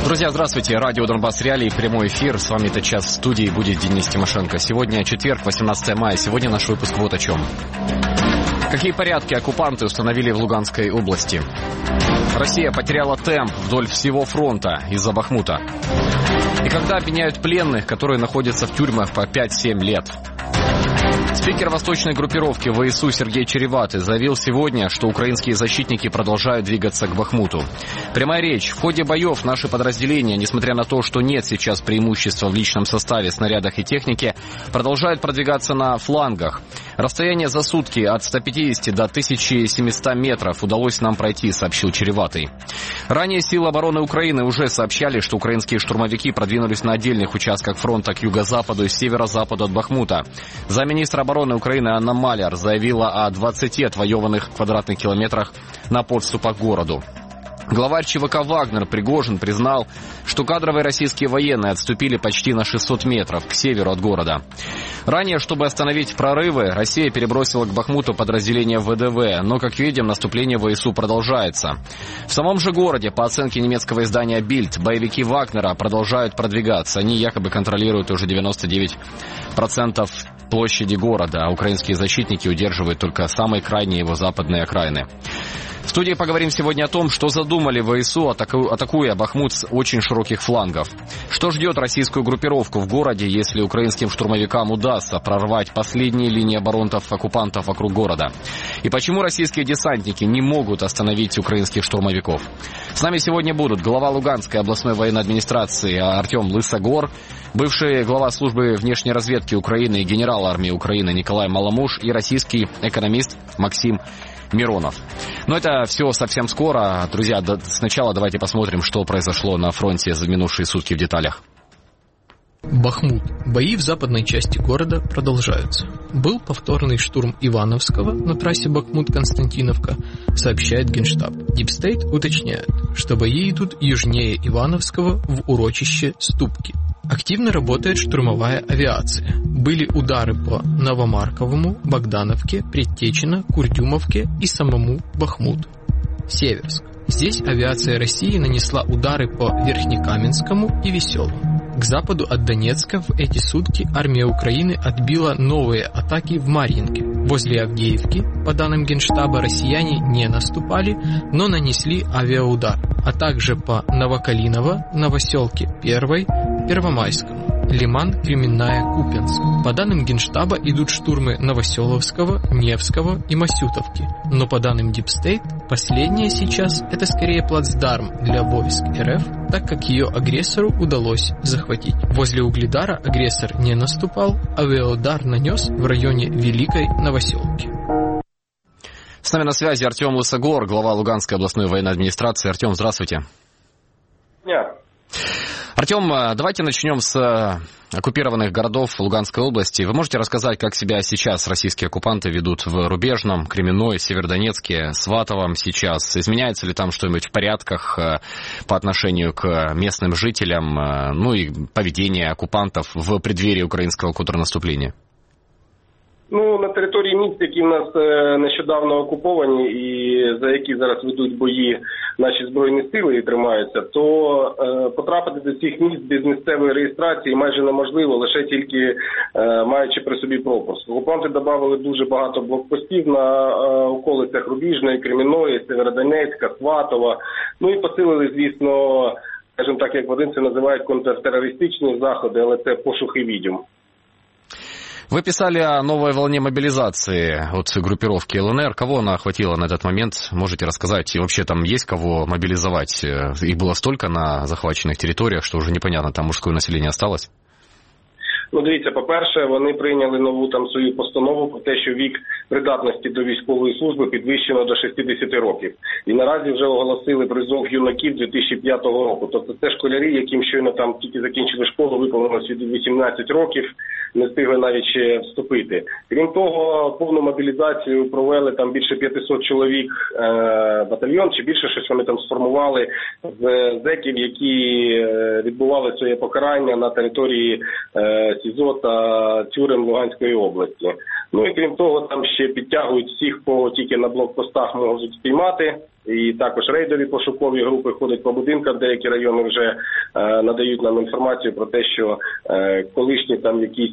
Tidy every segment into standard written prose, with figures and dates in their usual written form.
Друзья, здравствуйте. Радио Донбасс Реалии, прямой эфир. С вами этот час в студии будет Денис Тимошенко. Сегодня четверг, 18 мая. Сегодня наш выпуск вот о чем. Какие порядки оккупанты установили в Луганской области? Россия потеряла темп вдоль всего фронта из-за Бахмута. И когда обменяют пленных, которые находятся в тюрьмах по 5-7 лет? Спикер восточной группировки ВСУ Сергей Череватый заявил сегодня, что украинские защитники продолжают двигаться к Бахмуту. Прямая речь. В ходе боев наши подразделения, несмотря на то, что нет сейчас преимущества в личном составе, снарядах и технике, продолжают продвигаться на флангах. Расстояние за сутки от 150 до 1700 метров удалось нам пройти, сообщил Череватый. Ранее силы обороны Украины уже сообщали, что украинские штурмовики продвинулись на отдельных участках фронта к юго-западу и северо-западу от Бахмута. Замминистра обороны Украины Анна Маляр заявила о 20 отвоеванных квадратных километрах на подступах к городу. Главарь ЧВК «Вагнер» Пригожин признал, что кадровые российские военные отступили почти на 600 метров к северу от города. Ранее, чтобы остановить прорывы, Россия перебросила к Бахмуту подразделения ВДВ, но, как видим, наступление ВСУ продолжается. В самом же городе, по оценке немецкого издания «Бильд», боевики Вагнера продолжают продвигаться. Они якобы контролируют уже 99% площади города, а украинские защитники удерживают только самые крайние его западные окраины. В студии поговорим сегодня о том, что задумали ВСУ, атакуя Бахмут с очень широких флангов. Что ждет российскую группировку в городе, если украинским штурмовикам удастся прорвать последние линии оборонцев-оккупантов вокруг города? И почему российские десантники не могут остановить украинских штурмовиков? С нами сегодня будут глава Луганской областной военной администрации Артем Лысогор, бывший глава службы внешней разведки Украины и генерал армии Украины Николай Маламуш и российский экономист Максим Миронов. Но это все совсем скоро. Друзья, сначала давайте посмотрим, что произошло на фронте за минувшие сутки в деталях. Бахмут. Бои в западной части города продолжаются. Был повторный штурм Ивановского на трассе Бахмут-Константиновка, сообщает Генштаб. Дипстейт уточняет, что бои идут южнее Ивановского в урочище Ступки. Активно работает штурмовая авиация. Были удары по Новомарковому, Богдановке, Предтечино, Курдюмовке и самому Бахмуту. Северск. Здесь авиация России нанесла удары по Верхнекаменскому и Веселому. К западу от Донецка в эти сутки армия Украины отбила новые атаки в Марьинке. Возле Авдеевки, по данным Генштаба, россияне не наступали, но нанесли авиаудар, а также по Новокалиново, Новоселке 1, Первомайскому, Лиман, Кременная, Купянск. По данным Генштаба идут штурмы Новоселовского, Невского и Масютовки. Но по данным Дипстейт, последняя сейчас это скорее плацдарм для войск РФ, так как ее агрессору удалось захватить. Возле Угледара агрессор не наступал, авиаудар нанес в районе Великой Новоселки. С нами на связи Артем Лысогор, глава Луганской областной военной администрации. Артем, здравствуйте. Нет. Артем, давайте начнем с оккупированных городов Луганской области. Вы можете рассказать, как себя сейчас российские оккупанты ведут в Рубежном, Кременной, Северодонецке, Сватовом сейчас? Изменяется ли там что-нибудь в порядках по отношению к местным жителям, ну и поведение оккупантов в преддверии украинского контрнаступления? Ну, на території міст, які в нас нещодавно окуповані і за які зараз ведуть бої наші Збройні Сили і тримаються, то потрапити до цих міст без місцевої реєстрації майже неможливо, лише тільки маючи при собі пропуск. Окупанти додали дуже багато блокпостів на околицях Рубіжної, Кремінної, Северодонецька, Сватова, ну і посилили, звісно, скажімо так, як в один це називають контртерористичні заходи, але це пошук і відьом. Вы писали о новой волне мобилизации от группировки ЛНР. Кого она охватила на этот момент? Можете рассказать? И вообще там есть кого мобилизовать? Их было столько на захваченных территориях, что уже непонятно, там мужское население осталось? Ну, дивіться, по-перше, вони прийняли нову там свою постанову про те, що вік придатності до військової служби підвищено до 60 років. І наразі вже оголосили призов юнаків 2005 року. Тобто це школярі, яким щойно там тільки закінчили школу, виповнилось від 18 років, не встигли навіть ще вступити. Крім того, повну мобілізацію провели там більше 500 чоловік батальйон, чи більше щось вони там сформували з зеків, які відбували своє покарання на території СІЗО та тюрем Луганської області. Ну і крім того, там ще підтягують всіх, кого тільки на блокпостах можуть спіймати і також рейдові пошукові групи ходять по будинкам, деякі райони вже надають нам інформацію про те, що колишні там якісь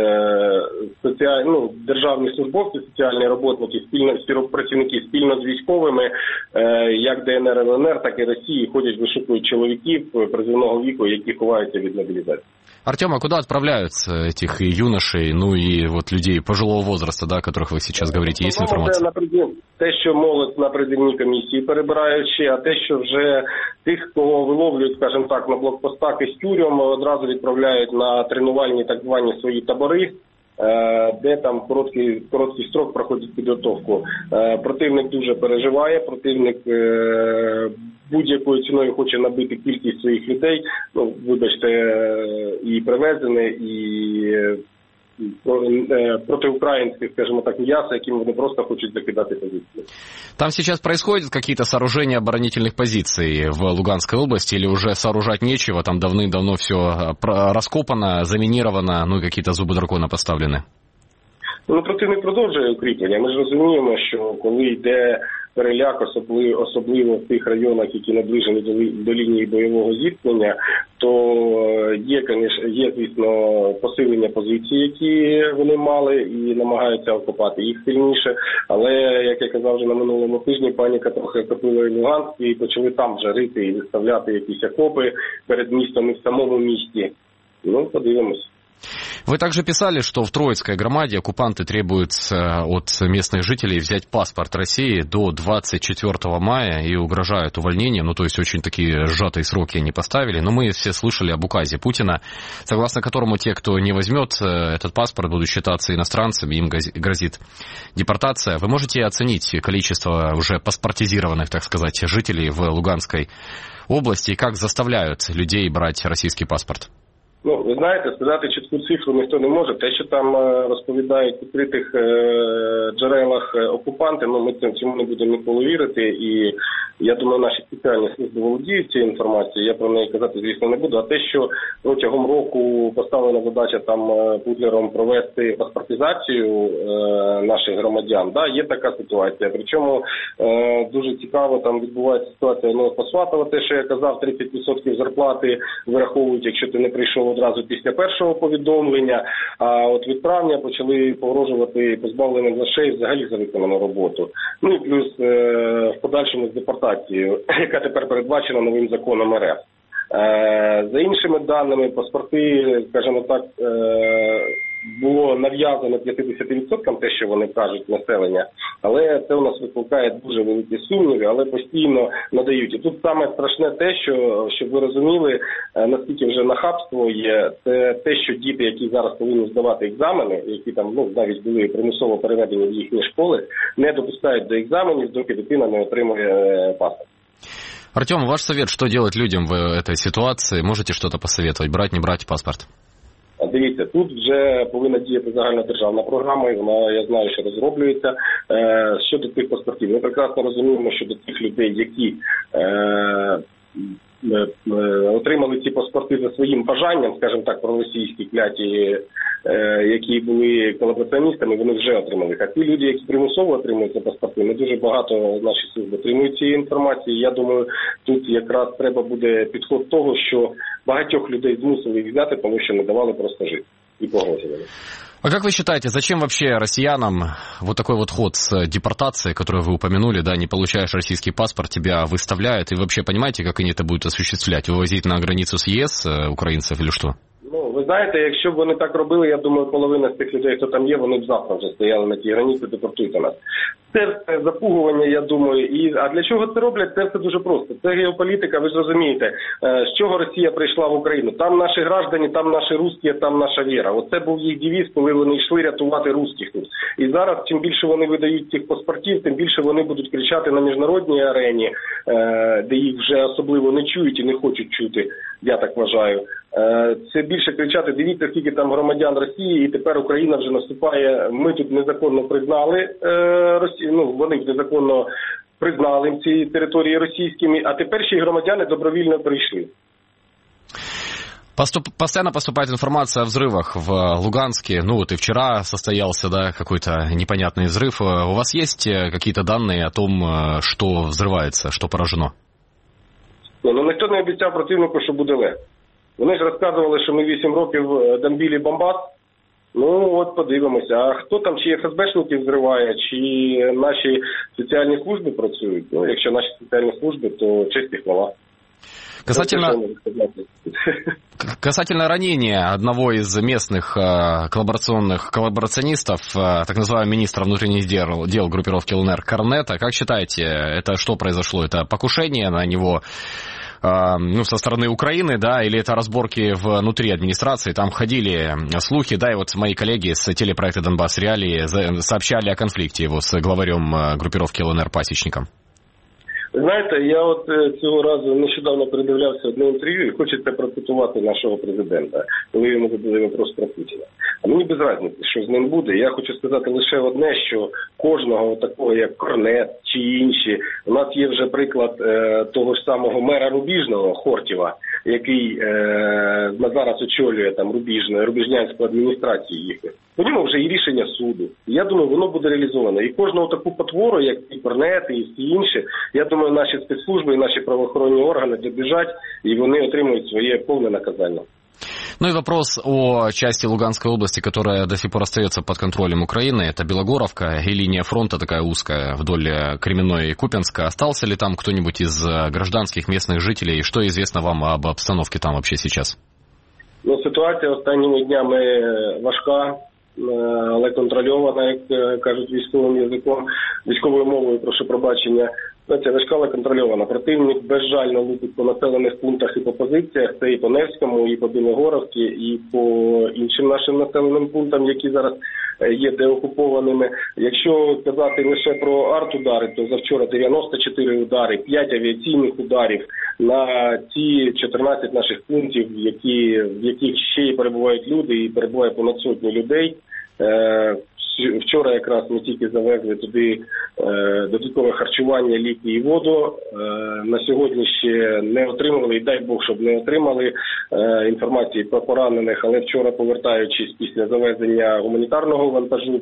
державні службовці, соціальні роботники, працівники спільно з військовими, як ДНР, ЛНР, так і Росії, ходять, вишукують чоловіків призовного віку, які ховаються від мобілізації. Артем, а куда отправляются этих юношей, ну и вот людей пожилого возраста, да, о которых вы сейчас говорите, есть информация? Те, що молодь на призовній комісії перебираючи, а те, що вже тих, кого виловлюють, скажімо так, на блокпостах із тюрем, одразу відправляють на тренувальні так звані свої табори, де там короткий строк проходить підготовку. Противник дуже переживає, противник будь-якою ціною хоче набити кількість своїх людей, ну, вибачте, і привезене, і протиукраїнських, скажімо так, м'яса, яким вони просто хочуть закидати позиції. Там сейчас происходят какие-то сооружения оборонительных позиций в Луганской области, или уже сооружать нечего, там давным-давно все раскопано, заминировано, ну и какие-то зубы дракона поставлены? Ну, противник продовжує укріплення. Ми ж розуміємо, що коли йде переляк, особливо в тих районах, які наближені до лінії бойового зіткнення, то є, звісно, посилення позицій, які вони мали, і намагаються окопати їх сильніше. Але, як я казав вже на минулому тижні, паніка трохи охопила і Луганськ, і почали там вже рити і виставляти якісь окопи перед містом і в самому місті. Ну, подивимось. Вы также писали, что в Троицкой громаде оккупанты требуют от местных жителей взять паспорт России до 24 мая и угрожают увольнением. Ну, то есть очень такие сжатые сроки они поставили. Но мы все слышали об указе Путина, согласно которому те, кто не возьмет этот паспорт, будут считаться иностранцами, им грозит депортация. Вы можете оценить количество уже паспортизированных, так сказать, жителей в Луганской области и как заставляют людей брать российский паспорт? Ну, ви знаєте, сказати чітку цифру ніхто не може. Те, що там розповідають в відкритих джерелах окупанти, ну, ми цьому не будемо ніколи вірити. І я думаю, наші спеціальні служби володіють цією інформацією, я про неї казати, звісно, не буду. А те, що протягом року поставлена задача там Путлером провести паспортизацію наших громадян, да, є така ситуація. Причому дуже цікаво там відбувається ситуація, ну, по Сватова, те, що я казав, 30% зарплати вираховують, якщо ти не прийшов одразу після першого повідомлення, а от від травня почали погрожувати позбавленням грошей взагалі за виконану роботу. Ну і плюс в подальшому з депортацією, яка тепер передбачена новим законом РФ. За іншими даними, паспорти, скажімо так, було нав'язано 50% те, що вони кажуть, населення, але це у нас викликає дуже великі сумніви, але постійно надають. І тут саме страшне те, що, щоб ви розуміли, наскільки вже нахабство є, це те, що діти, які зараз повинні здавати екзамени, які там, ну, навіть були примусово переведені в їхні школи, не допускають до екзаменів, доки дитина не отримує паспорт. Артем, ваш совет, что делать людям в этой ситуации? Можете что-то посоветовать? Брать, не брать паспорт? Дивіться, тут вже повинна діяти загальнодержавна програма, і вона, я знаю, що розроблюється. Щодо тих паспортів, ми прекрасно розуміємо, що до тих людей, які отримали ці паспорти за своїм бажанням, скажімо так, проросійські кляті, які були колабораціоністами, вони вже отримали. А ті люди, які примусово отримують ці паспорти, не дуже багато наші служби отримують цієї інформації. Я думаю, тут якраз треба буде підход того, що багатьох людей змусили їх взяти, тому що не давали просто жити і погрожували. А как вы считаете, зачем вообще россиянам вот такой вот ход с депортацией, которую вы упомянули, да, не получаешь российский паспорт, тебя выставляют, и вообще понимаете, как они это будут осуществлять? Вывозить на границу с ЕС украинцев или что? Ну, ви знаєте, якщо б вони так робили, я думаю, половина з тих людей, хто там є, вони б завтра вже стояли на тій границі, депортуйте нас. Це запугування, я думаю. А для чого це роблять? Це все дуже просто. Це геополітика, ви ж розумієте, з чого Росія прийшла в Україну. Там наші граждані, там наші русські, там наша віра. Оце був їх девіз, коли вони йшли рятувати русських тут. І зараз, чим більше вони видають цих паспортів, тим більше вони будуть кричати на міжнародній арені, де їх вже особливо не чують і не хочуть чути, я так вважаю. Це більше кричати, дивіться, скільки там громадян Росії, і тепер Україна вже наступає, ми тут незаконно признали Росію, ну, вони незаконно признали ці території російськими, а тепер ще й громадяни добровільно прийшли. Постоянно поступает информация о взрывах в Луганске. Ну вот и вчера состоялся, да, какой-то непонятный взрыв. У вас есть какие-то данные о том, что взрывается, что поражено? Ну, ніхто не обіцяв противнику, що буде легко. Вони ж розказували, що ми 8 років бомбили Бомбас. Ну, от подивимося. А хто там, чи ФСБшники взриває, чи наші соціальні служби працюють? Ну, якщо наші соціальні служби, то честь і хвала. Касательно ранения одного из местных коллаборационистов, так называемого министра внутренних дел группировки ЛНР Корнета, как считаете, это что произошло? Это покушение на него со стороны Украины, да, или это разборки внутри администрации? Там ходили слухи, да, и вот мои коллеги с телепроекта «Донбасс Реалии» сообщали о конфликте его с главарем группировки ЛНР Пасічником. Знаєте, я от цього разу нещодавно передивлявся одне інтерв'ю і хочеться процитувати нашого президента, коли йому задали вопрос про Путіна. А мені без різниці, що з ним буде. Я хочу сказати лише одне, що кожного такого, як Корнет чи інші, у нас є вже приклад того ж самого мера Рубіжного, Хортєва, який зараз очолює там Рубіжнянську адміністрацію їхню. По ньому вже і рішення суду. Я думаю, воно буде реалізовано. І кожного таку потвору, як і Корнет, і всі інші, я думаю, наші спецслужби і наші правоохоронні органи добіжать, і вони отримують своє повне наказання. Ну и вопрос о части Луганской области, которая до сих пор остается под контролем Украины. Это Белогоровка и линия фронта такая узкая вдоль Кременной и Купянска. Остался ли там кто-нибудь из гражданских местных жителей? Что известно вам об обстановке там вообще сейчас? Ну, ситуація останніми днями важка, але контрольована, як кажуть військовим язиком, військовою мовою, прошу пробачення. Це важка, але контрольована. Противник безжально лупить по населених пунктах і по позиціях. Це і по Невському, і по Білогоровці, і по іншим нашим населеним пунктам, які зараз є деокупованими. Якщо казати лише про артудари, то завчора 94 удари, 5 авіаційних ударів на ті 14 наших пунктів, в яких ще й перебувають люди, і перебуває понад сотні людей. Вчора якраз ми тільки завезли туди додаткове харчування, ліки і воду. На сьогодні ще не отримали, і дай Бог, щоб не отримали інформації про поранених, але вчора, повертаючись після завезення гуманітарного вантажу,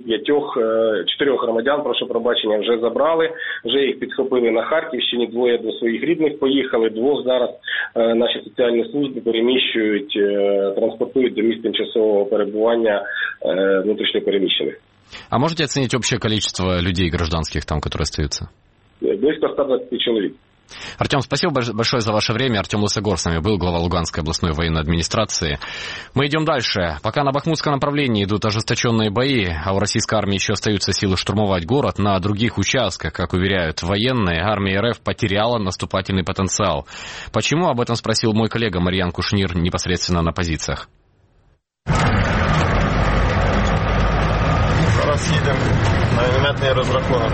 4 громадян, прошу пробачення, вже забрали, вже їх підхопили на Харківщині, 2 до своїх рідних поїхали, 2 зараз наші соціальні служби переміщують, транспортують до місць тимчасового перебування внутрішньопереміщених. А можете оценить общее количество людей гражданских там, которые остаются? Близко 120 человек. Артем, спасибо большое за ваше время. Артем Лысогор с нами был, глава Луганской областной военной администрации. Мы идем дальше. Пока на Бахмутском направлении идут ожесточенные бои, а у российской армии еще остаются силы штурмовать город, на других участках, как уверяют военные, армия РФ потеряла наступательный потенциал. Почему? Об этом спросил мой коллега Марьян Кушнир непосредственно на позициях. Зараз їдемо на мінометний розрахунок.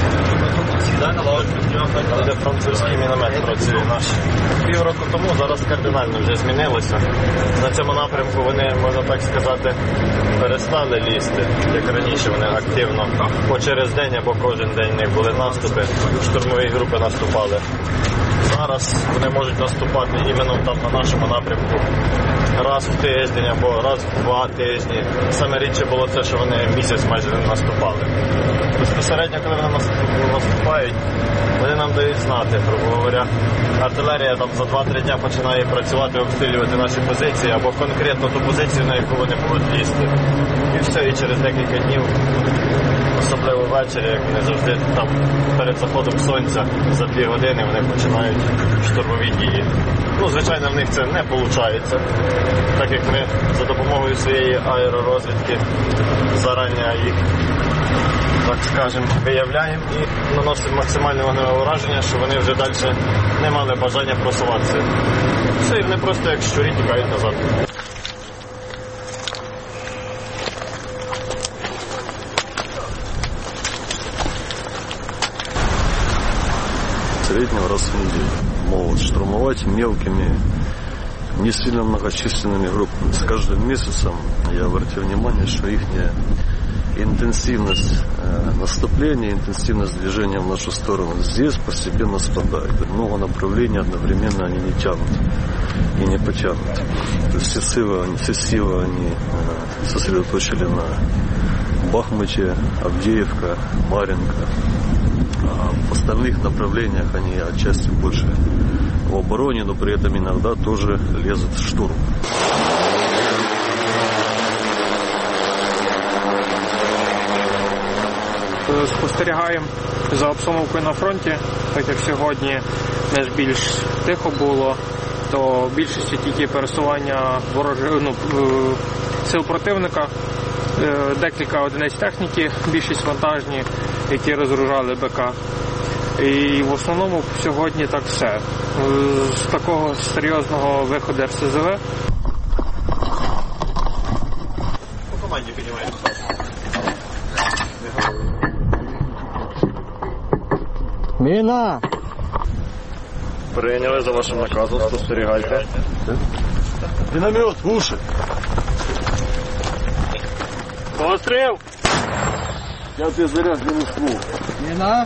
Там, де французький міномет працює наш. Півроку тому зараз кардинально вже змінилося. На цьому напрямку вони, можна так сказати, перестали лізти. Як раніше вони активно по через день або кожен день в них були наступи, штурмові групи наступали. Зараз вони можуть наступати іменно там на нашому напрямку раз в тиждень або раз в 2 тижні. Саме рідше було це, що вони місяць майже не наступали. Безпосередньо, коли вони наступають, вони нам дають знати, грубо говоря. Артилерія там за 2-3 дня починає працювати, обстрілювати наші позиції або конкретно ту позицію, на яку вони будуть лізти. І все, і через декілька днів, особливо ввечері, як вони завжди там перед заходом сонця за 2 години вони починають штурмові дії. Ну, звичайно, в них це не виходить, так як ми за допомогою своєї аеророзвідки зарані їх, так скажемо, виявляємо і наносимо максимальне вогневе ураження, що вони вже далі не мали бажання просуватися. Все, і вони просто як щурі тікають назад. В среднем раз в неделю могут штурмовать мелкими, не сильно многочисленными группами. С каждым месяцем я обратил внимание, что интенсивность наступления, интенсивность движения в нашу сторону здесь постепенно спадает. Много направлений одновременно они не тянут и не потянут. То есть все силы они сосредоточили на Бахмуте, Авдеевка, Марьинка. А в остальных направлениях они отчасти больше в обороне, но при этом иногда тоже лезут в штурм. Спостерігаємо за обстановкою на фронті, так як сьогодні більш тихо було, то в більшості тільки пересування сил противника, декілька одиниць техніки, більшість вантажні, які розгружали БК. І в основному сьогодні так все. З такого серйозного виходу РСЗВ. По команді піднімаємо. Міна! Прийняли за вашим наказом, спостерігайте. Миномет, в уши! Постріл! Я тебе заряд не ствол. Міна!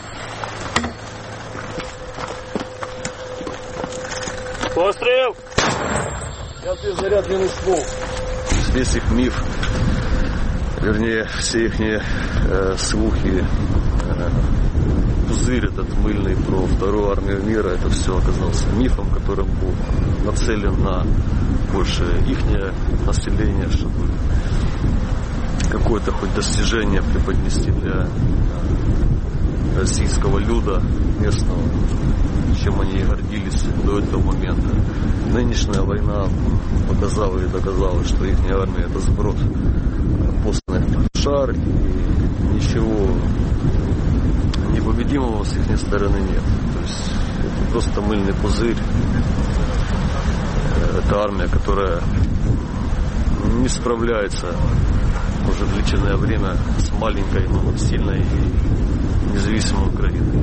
Постріл! Я тебе заряд не ствол. Весь их миф, вернее, все их слухи, пузырь этот мыльный про вторую армию мира, это все оказался мифом, которым был нацелен на больше ихнее население, чтобы какое-то хоть достижение преподнести для российского люда местного, чем они и гордились до этого момента. Нынешняя война показала и доказала, что их армия это сброд, посланный шар, и ничего непобедимого с их стороны нет. То есть это просто мыльный пузырь. Это армия, которая не справляется уже длительное время с маленькой, но сильной и независимой Украиной.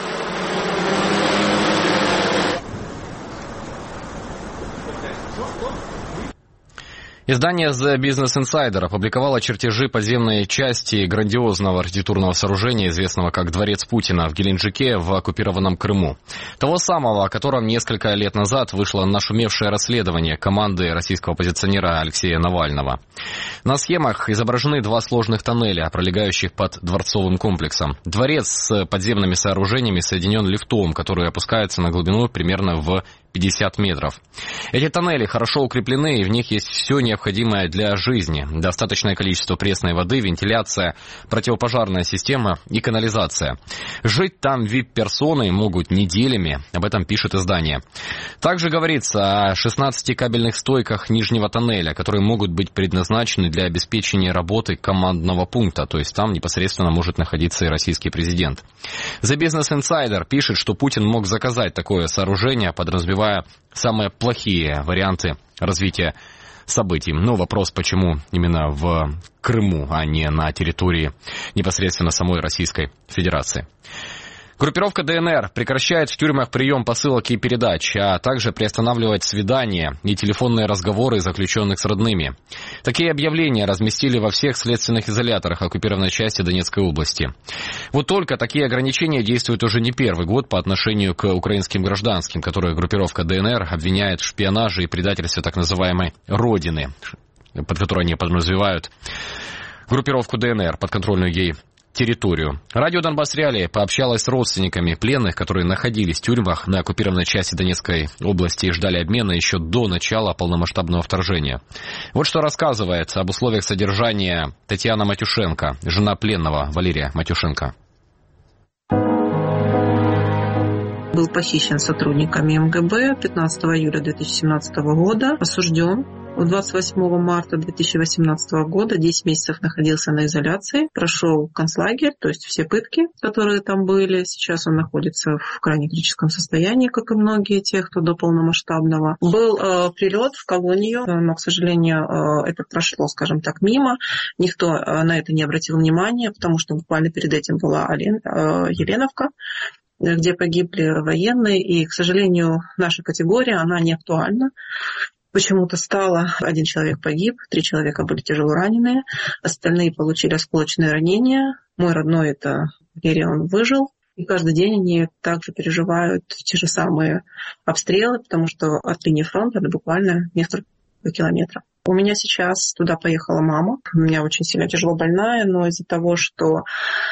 Издание The Business Insider опубликовало чертежи подземной части грандиозного архитектурного сооружения, известного как Дворец Путина в Геленджике в оккупированном Крыму. Того самого, о котором несколько лет назад вышло нашумевшее расследование команды российского оппозиционера Алексея Навального. На схемах изображены два сложных тоннеля, пролегающих под дворцовым комплексом. Дворец с подземными сооружениями соединен лифтом, который опускается на глубину примерно в 50 метров. Эти тоннели хорошо укреплены, и в них есть все необходимое для жизни. Достаточное количество пресной воды, вентиляция, противопожарная система и канализация. Жить там VIP-персоны могут неделями, об этом пишет издание. Также говорится о 16 кабельных стойках нижнего тоннеля, которые могут быть предназначены для обеспечения работы командного пункта, то есть там непосредственно может находиться и российский президент. The Business Insider пишет, что Путин мог заказать такое сооружение, подразумевая самые плохие варианты развития событий. Но вопрос, почему именно в Крыму, а не на территории непосредственно самой Российской Федерации. Группировка ДНР прекращает в тюрьмах прием посылок и передач, а также приостанавливает свидания и телефонные разговоры заключенных с родными. Такие объявления разместили во всех следственных изоляторах оккупированной части Донецкой области. Вот только такие ограничения действуют уже не первый год по отношению к украинским гражданским, которые группировка ДНР обвиняет в шпионаже и предательстве так называемой «Родины», под которой они подразумевают группировку ДНР, подконтрольную ей территорию. Радио Донбасс Реалии пообщалась с родственниками пленных, которые находились в тюрьмах на оккупированной части Донецкой области и ждали обмена еще до начала полномасштабного вторжения. Вот что рассказывает об условиях содержания Татьяна Матюшенко, жена пленного Валерия Матюшенко. Был похищен сотрудниками МГБ 15 июля 2017 года, осужден. 28 марта 2018 года 10 месяцев находился на изоляции, прошел концлагерь, то есть все пытки, которые там были. Сейчас он находится в крайне критическом состоянии, как и многие те, кто до полномасштабного. Был прилет в колонию, но, к сожалению, это прошло, скажем так, мимо. Никто на это не обратил внимания, потому что буквально перед этим была Еленовка, где погибли военные, и, к сожалению, наша категория, она не актуальна. почему-то стало. 1 человек погиб, 3 человека были тяжело раненые, остальные получили осколочные ранения. Мой родной, это Валерий, он выжил. И каждый день они также переживают те же самые обстрелы, потому что от линии фронта это буквально несколько километров. У меня сейчас туда поехала мама. У меня очень сильно тяжело больная, но из-за того, что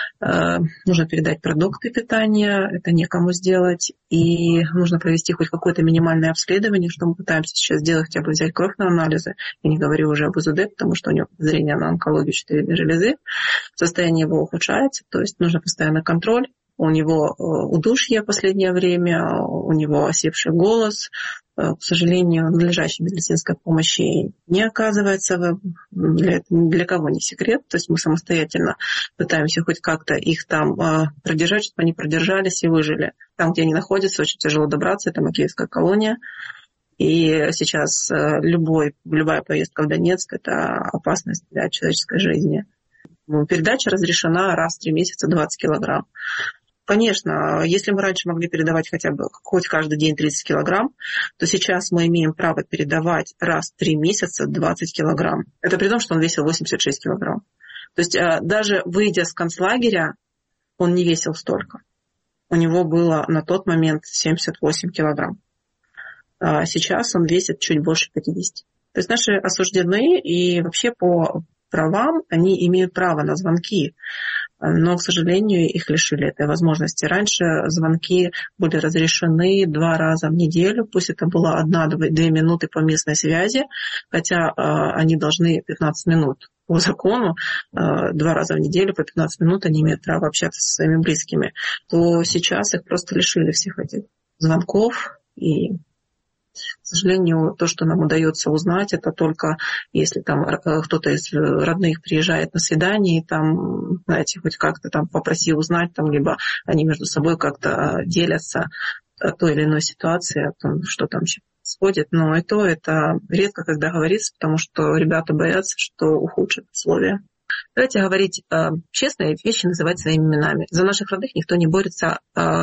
нужно передать продукты питания, это некому сделать, и нужно провести хоть какое-то минимальное обследование, что мы пытаемся сейчас сделать, хотя бы взять кровь на анализы. Я не говорю уже об УЗД, потому что у него подозрение на онкологию щитовидной железы. Состояние его ухудшается, то есть нужно постоянный контроль. У него удушье в последнее время, у него осевший голос. К сожалению, надлежащей медицинской помощи не оказывается. Для кого не секрет. То есть мы самостоятельно пытаемся хоть как-то их там продержать, чтобы они продержались и выжили. Там, где они находятся, очень тяжело добраться. Это Макеевская колония. И сейчас любая поездка в Донецк – это опасность для человеческой жизни. Передача разрешена раз в 3 месяца 20 килограмм. Конечно, если мы раньше могли передавать хотя бы хоть каждый день 30 килограмм, то сейчас мы имеем право передавать раз в 3 месяца 20 килограмм. Это при том, что он весил 86 килограмм. То есть даже выйдя с концлагеря, он не весил столько. У него было на тот момент 78 килограмм. А сейчас он весит чуть больше 50. То есть наши осужденные и вообще по правам они имеют право на звонки. Но, к сожалению, их лишили этой возможности. Раньше звонки были разрешены 2 раза в неделю, пусть это было 1-2 минуты по местной связи, хотя они должны 15 минут. По закону 2 раза в неделю по 15 минут они имеют право общаться со своими близкими. То сейчас их просто лишили всех этих звонков. И, к сожалению, то, что нам удается узнать, это только если там кто-то из родных приезжает на свидание и там, знаете, хоть как-то там попросил узнать, там, либо они между собой как-то делятся о той или иной ситуации, о том, что там происходит. Но и то это редко когда говорится, потому что ребята боятся, что ухудшат условия. Давайте говорить честно и вещи называть своими именами. За наших родных никто не борется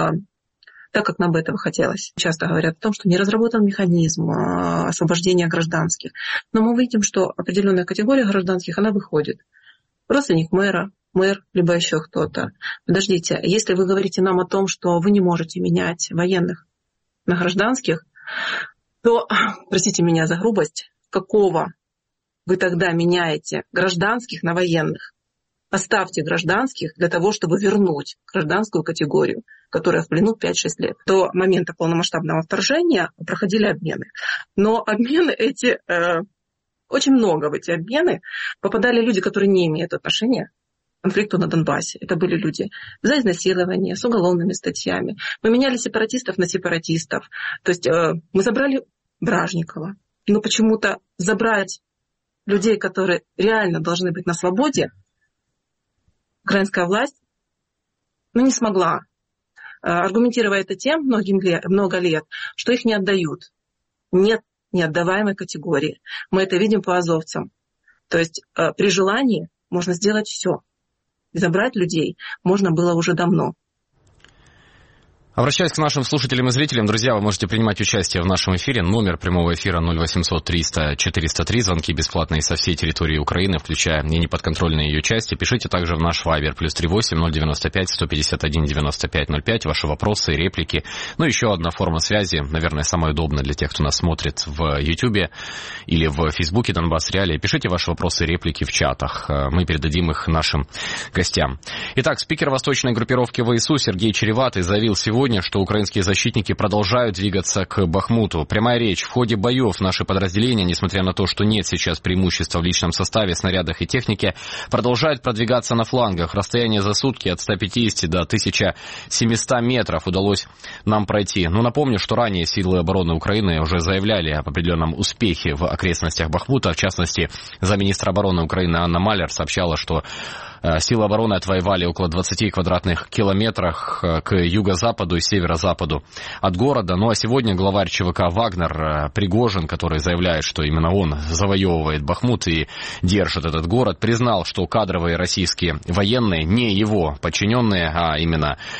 так, как нам бы этого хотелось. Часто говорят о том, что не разработан механизм освобождения гражданских. Но мы видим, что определенная категория гражданских, она выходит. Родственник мэра, мэр, либо еще кто-то. Подождите, если вы говорите нам о том, что вы не можете менять военных на гражданских, то, простите меня за грубость, какого вы тогда меняете гражданских на военных? Оставьте гражданских для того, чтобы вернуть гражданскую категорию, которая в плену 5-6 лет. До момента полномасштабного вторжения проходили обмены. Но обмены эти, очень много в эти обмены попадали люди, которые не имеют отношения к конфликту на Донбассе. Это были люди за изнасилование, с уголовными статьями. Мы меняли сепаратистов на сепаратистов. То есть мы забрали Бражникова. Но почему-то забрать людей, которые реально должны быть на свободе, украинская власть не смогла, аргументируя это тем много лет, что их не отдают. Нет неотдаваемой категории. Мы это видим по азовцам. То есть при желании можно сделать все. Забрать людей можно было уже давно. Обращаюсь к нашим слушателям и зрителям. Друзья, вы можете принимать участие в нашем эфире. Номер прямого эфира 0800 300 403. Звонки бесплатные со всей территории Украины, включая и неподконтрольные ее части. Пишите также в наш Viber +38 095 151 95 05. Ваши вопросы, реплики. Ну, еще одна форма связи, наверное, самая удобная для тех, кто нас смотрит в YouTube или в Фейсбуке Донбасс Реалии. Пишите ваши вопросы, реплики в чатах. Мы передадим их нашим гостям. Итак, спикер восточной группировки ВСУ Сергей Череватый заявил сегодня, что украинские защитники продолжают двигаться к Бахмуту. Прямая речь. В ходе боев наши подразделения, несмотря на то, что нет сейчас преимущества в личном составе, снарядах и технике, продолжают продвигаться на флангах. Расстояние за сутки от 150 до 1700 метров удалось нам пройти. Но напомню, что ранее силы обороны Украины уже заявляли об определенном успехе в окрестностях Бахмута. В частности, замминистра обороны Украины Анна Малер сообщала, что силы обороны отвоевали около 20 квадратных километрах к юго-западу и северо-западу от города. Ну а сегодня главарь ЧВК «Вагнер» Пригожин, который заявляет, что именно он завоевывает Бахмут и держит этот город, признал, что кадровые российские военные, не его подчиненные, а именно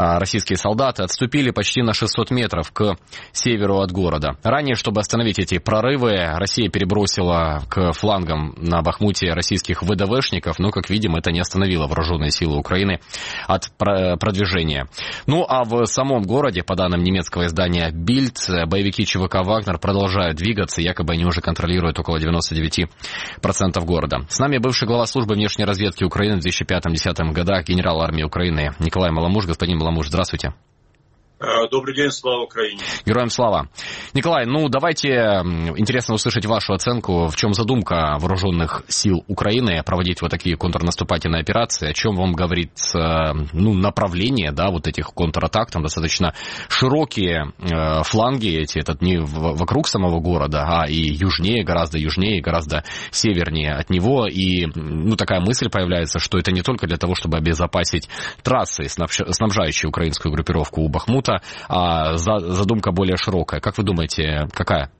российские солдаты отступили почти на 600 метров к северу от города. Ранее, чтобы остановить эти прорывы, Россия перебросила к флангам на Бахмуте российских ВДВшников, но, как видим, это не остановило вооруженные силы Украины от продвижения. Ну а в самом городе, по данным немецкого издания Bild, боевики ЧВК «Вагнер» продолжают двигаться, якобы они уже контролируют около 99% города. С нами бывший глава службы внешней разведки Украины в 2005-2010 годах, генерал армии Украины Николай Маламуш. Господин Маламуш, здравствуйте. Добрый день, слава Украине. Героям слава. Николай, давайте, интересно услышать вашу оценку, в чем задумка вооруженных сил Украины проводить вот такие контрнаступательные операции, о чем вам говорит направление, да, вот этих контратак, там достаточно широкие фланги эти, этот не вокруг самого города, а и южнее, гораздо севернее от него, и такая мысль появляется, что это не только для того, чтобы обезопасить трассы, снабжающие украинскую группировку у Бахмута, а задумка более широкая. Как вы думаете, какая?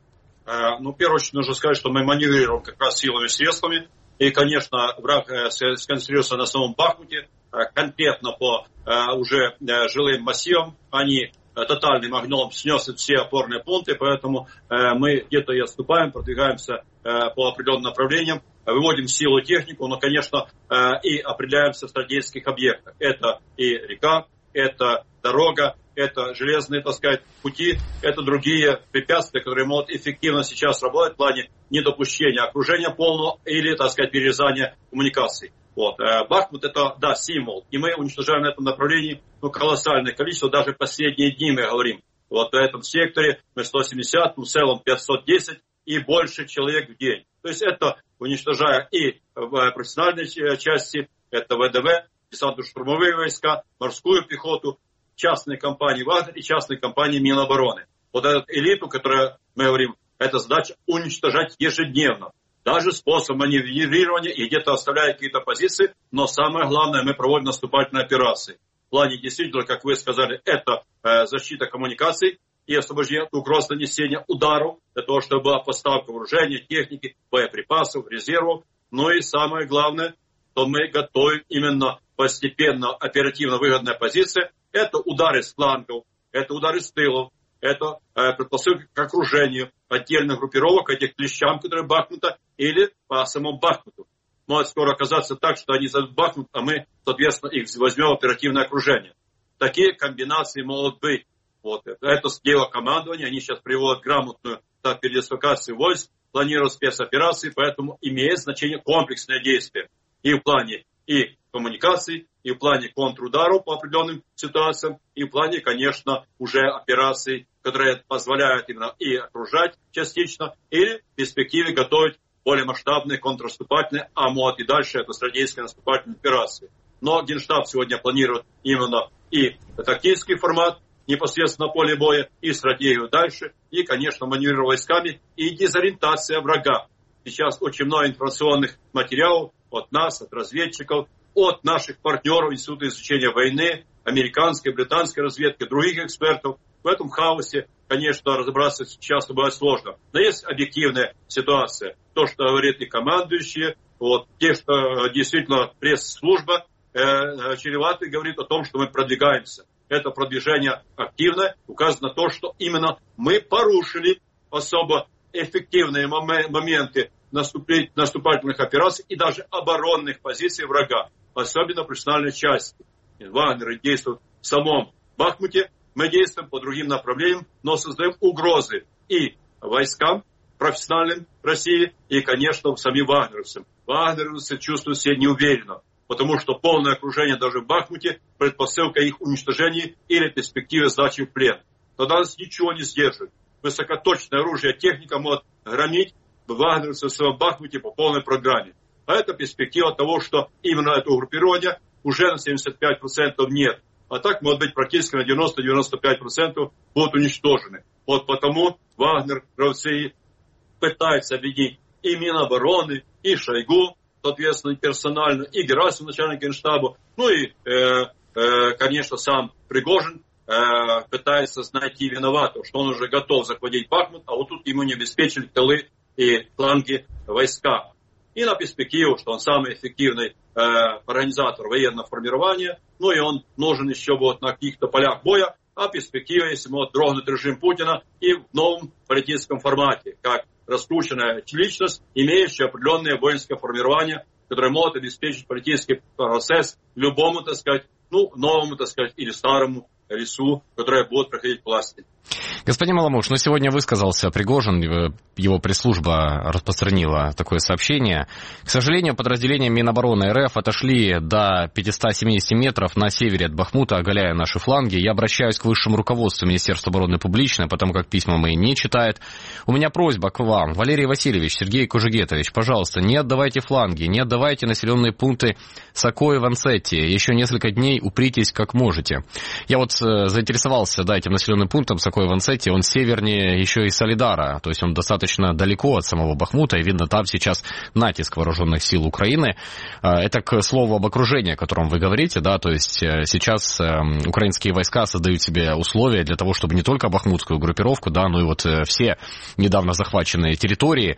В первую очередь нужно сказать, что мы маневрируем как раз силами и средствами. И, конечно, враг сконцентрируется на самом Бахмуте, конкретно по уже жилым массивам. Они тотальным огнем сносят все опорные пункты, поэтому мы где-то и отступаем, продвигаемся по определенным направлениям, выводим силу и технику, но, конечно, и определяемся в стратегических объектах. Это и река, это дорога, это железные, пути, это другие препятствия, которые могут эффективно сейчас работать в плане недопущения окружения полного или, перерезания коммуникаций. Бахмут это, символ, и мы уничтожаем на этом направлении колоссальное количество, даже последние дни мы говорим. В этом секторе мы 170, в целом 510 и больше человек в день. То есть это уничтожая и в профессиональной части, это ВДВ, десантно-штурмовые войска, морскую пехоту, частные компании «Вагнер» и частные компании Минобороны. Эту элиту, которую мы говорим, эта задача уничтожать ежедневно. Даже способ маневрирования и где-то оставляя какие-то позиции, но самое главное, мы проводим наступательные операции. В плане действительно, как вы сказали, это защита коммуникаций и освобождение от угроз нанесения ударов, для того, чтобы была поставка вооружения, техники, боеприпасов, резервов. Ну и самое главное, что мы готовим именно постепенно оперативно выгодная позиция. Это удары с флангов, это удары с тылов, это предпосылки к окружению отдельных группировок, этих клещам, которые Бахмута, или по самому Бахмуту. Может скоро оказаться так, что они зайдут в Бахмут, а мы, соответственно, их возьмем в оперативное окружение. Такие комбинации могут быть. Это дело командования, они сейчас приводят грамотную передислокацию войск, планируют спецоперации, поэтому имеет значение комплексное действие и в плане и коммуникаций, и в плане контрударов по определенным ситуациям, и в плане, конечно, уже операций, которые позволяют именно и окружать частично, или в перспективе готовить более масштабные контрнаступательные, а может и дальше это стратегические наступательные операции. Но Генштаб сегодня планирует именно и тактический формат, непосредственно на поле боя, и стратегию дальше, и, конечно, маневрирование войсками, и дезориентация врага. Сейчас очень много информационных материалов от нас, от разведчиков, от наших партнеров Института изучения войны, американской, британской разведки, других экспертов. В этом хаосе, конечно, разобраться часто бывает сложно. Но есть объективная ситуация. То, что говорит и командующие, те, что действительно пресс-служба чреватый говорит о том, что мы продвигаемся. Это продвижение активное, указано на то, что именно мы порушили особо эффективные моменты наступательных операций и даже оборонных позиций врага, особенно в профессиональной части. Вагнеры действуют в самом Бахмуте, мы действуем по другим направлениям, но создаем угрозы и войскам профессиональным России, и, конечно, самим вагнеровцам. Вагнеровцы чувствуют себя неуверенно, потому что полное окружение даже в Бахмуте, предпосылка их уничтожения или перспективы сдачи в плен. Тогда нас ничего не сдержит. Высокоточное оружие, техника может громить вагнеровцев в своем Бахмуте по полной программе. А это перспектива того, что именно это группирование уже на 75% нет. А так, может быть, практически на 90-95% будут уничтожены. Потому вагнеровцы пытаются объединить и Минобороны, и Шойгу, соответственно, персонально, и Герасимов, начальник Генштаба, и, конечно, сам Пригожин пытается найти виноватого, что он уже готов захватить Бахмут, а тут ему не обеспечили тылы и фланги войска. и на перспективу, что он самый эффективный организатор военного формирования, ну и он нужен еще вот на каких-то полях боя, а перспектива, если может дрогнуть режим Путина и в новом политическом формате, как раскрученная личность, имеющая определенное воинское формирование, которое может обеспечить политический процесс любому, так сказать, ну, новому, так сказать, или старому лицу, которое будет проходить к власти. Господин Маламуш, сегодня высказался Пригожин, его пресс-служба распространила такое сообщение. К сожалению, подразделения Минобороны РФ отошли до 570 метров на севере от Бахмута, оголяя наши фланги. Я обращаюсь к высшему руководству Министерства обороны публично, потому как письма мои не читают. У меня просьба к вам, Валерий Васильевич, Сергей Кужегетович, пожалуйста, не отдавайте фланги, не отдавайте населенные пункты Сокой и Вансетти. Еще несколько дней упритесь как можете. Я заинтересовался, этим населенным пунктом Сокой и Вансетти. Он севернее еще и Солидара, то есть он достаточно далеко от самого Бахмута, и видно, там сейчас натиск вооруженных сил Украины. Это к слову об окружении, о котором вы говорите, то есть сейчас украинские войска создают себе условия для того, чтобы не только бахмутскую группировку, но и все недавно захваченные территории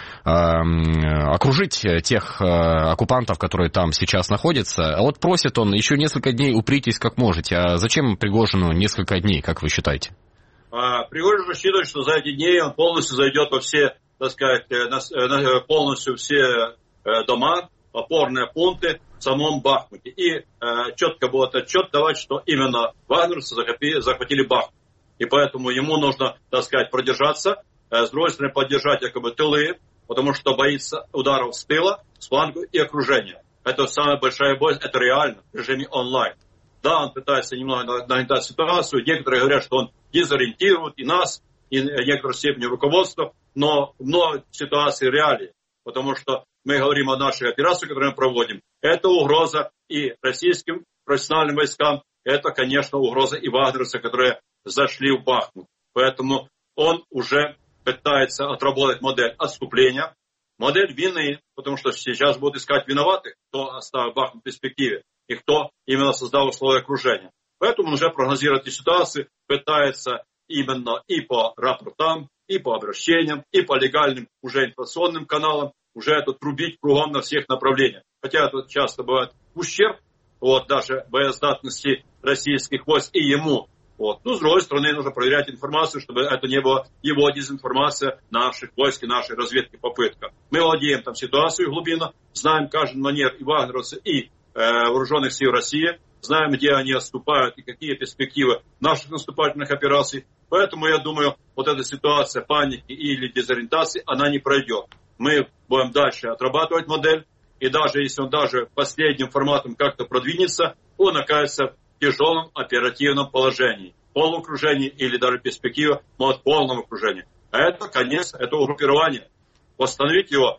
окружить тех оккупантов, которые там сейчас находятся. А просит он еще несколько дней упритесь как можете. А зачем Пригожину несколько дней, как вы считаете? Пригожин рассчитывает, что за эти дни он полностью зайдет во все, так сказать, полностью все дома, опорные пункты в самом Бахмуте. И четко будет отчет давать, что именно вагнеровцы захватили Бахмут. И поэтому ему нужно, так сказать, продержаться, с другой стороны, поддержать якобы тылы, потому что боится ударов с тыла, с фланга и окружения. Это самая большая боль, это реально в режиме онлайн. Да, он пытается немного нагнетать ситуацию, некоторые говорят, что он дезориентирует и нас, и в некоторой степени руководство, но ситуации реалии, потому что мы говорим о нашей операции, которую мы проводим. Это угроза и российским профессиональным войскам, это, конечно, угроза и вагнеровцам, которые зашли в Бахмут. Поэтому он уже пытается отработать модель отступления, модель вины, потому что сейчас будут искать виноватых, кто оставил Бахмут в перспективе и кто именно создал условия окружения. Поэтому он уже прогнозирует эти ситуации, пытается именно и по рапортам, и по обращениям, и по легальным уже информационным каналам уже это трубить кругом на всех направлениях. Хотя это часто бывает ущерб, даже боездатности российских войск и ему. С другой стороны, нужно проверять информацию, чтобы это не была его дезинформация наших войск и нашей разведки попытка. Мы владеем там ситуацией глубинно, знаем каждый манер и вагнеровцы, и вооруженных сил России, знаем, где они отступают и какие перспективы наших наступательных операций. Поэтому, я думаю, эта ситуация паники или дезориентации, она не пройдет. Мы будем дальше отрабатывать модель, и даже если он последним форматом как-то продвинется, он окажется в тяжелом оперативном положении, полуокружении или даже перспектива может полном окружении. А это конец этого группирования. Восстановить его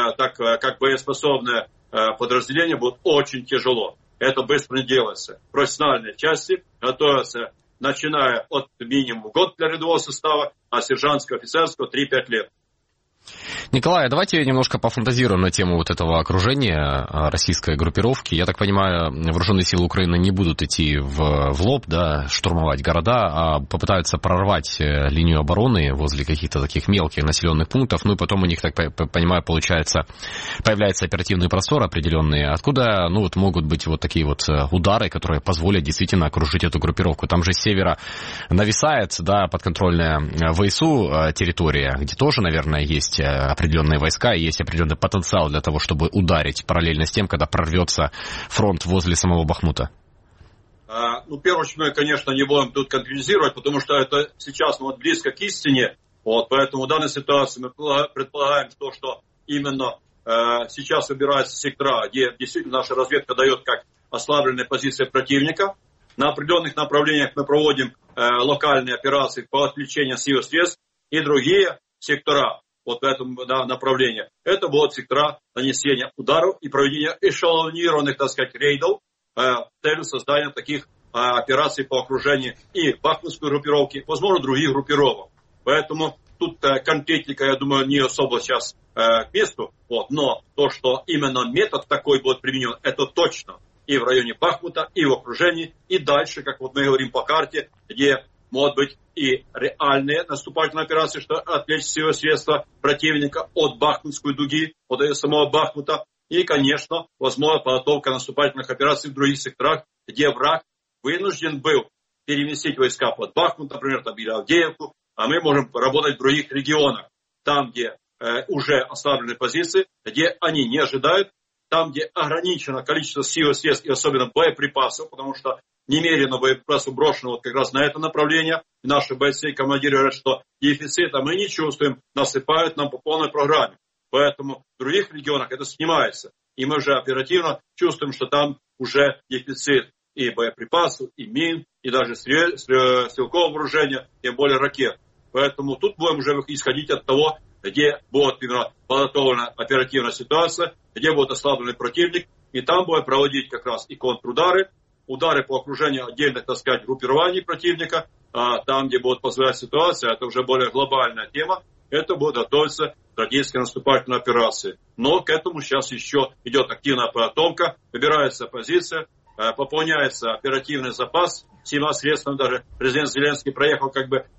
как боеспособное подразделение будет очень тяжело. Это быстро не делается. Профессиональные части готовятся, начиная от минимум год для рядового состава, а сержантского, офицерского 3-5 лет. Николай, давайте немножко пофантазируем на тему этого окружения российской группировки. Я так понимаю, вооруженные силы Украины не будут идти в лоб, штурмовать города, а попытаются прорвать линию обороны возле каких-то таких мелких населенных пунктов. И потом у них, так понимаю, появляется оперативный простор определенный. Откуда, могут быть такие удары, которые позволят действительно окружить эту группировку? Там же с севера нависает, подконтрольная ВСУ территория, где тоже, наверное, есть определенные войска, и есть определенный потенциал для того, чтобы ударить параллельно с тем, когда прорвется фронт возле самого Бахмута? В первую очередь мы, конечно, не будем тут конкретизировать, потому что это сейчас близко к истине. Поэтому в данной ситуации мы предполагаем то, что именно сейчас выбираются сектора, где действительно наша разведка дает как ослабленные позиции противника. На определенных направлениях мы проводим локальные операции по отвлечению сил и средств и другие сектора. В этом направлении. Это будут сектора нанесения ударов и проведения эшелонированных, рейдов с целью создания таких операций по окружению и бахмутской группировки, возможно, других группировок. Поэтому тут конкретика, я думаю, не особо сейчас к месту. Но то, что именно метод такой будет применен, это точно. И в районе Бахмута, и в окружении, и дальше, как мы говорим по карте, где могут быть и реальные наступательные операции, что отвлечь силы средства противника от Бахмутской дуги, от самого Бахмута. И, конечно, возможно, подготовка наступательных операций в других секторах, где враг вынужден был переместить войска под Бахмут, например, там, или Авдеевку, а мы можем работать в других регионах, там, где уже ослаблены позиции, где они не ожидают, там, где ограничено количество сил и средств, и особенно боеприпасов, потому что немерено боеприпасов брошено вот как раз на это направление. И наши бойцы и командиры говорят, что дефицита мы не чувствуем, насыпают нам по полной программе. Поэтому в других регионах это снимается. И мы уже оперативно чувствуем, что там уже дефицит и боеприпасов, и мин, и даже стрелкового вооружения, тем более ракет. Поэтому тут будем уже исходить от того, где будет именно подготовлена оперативная ситуация, где будет ослаблен противник, и там будем проводить как раз и контрудары, удары по окружению отдельных, так сказать, группирований противника, а там, где будет позволять ситуация, это уже более глобальная тема, это будет готовиться стратегические наступательные операции. Но к этому сейчас еще идет активная подготовка, выбирается позиция, пополняется оперативный запас всеми средствами. Даже президент Зеленский проехал как бы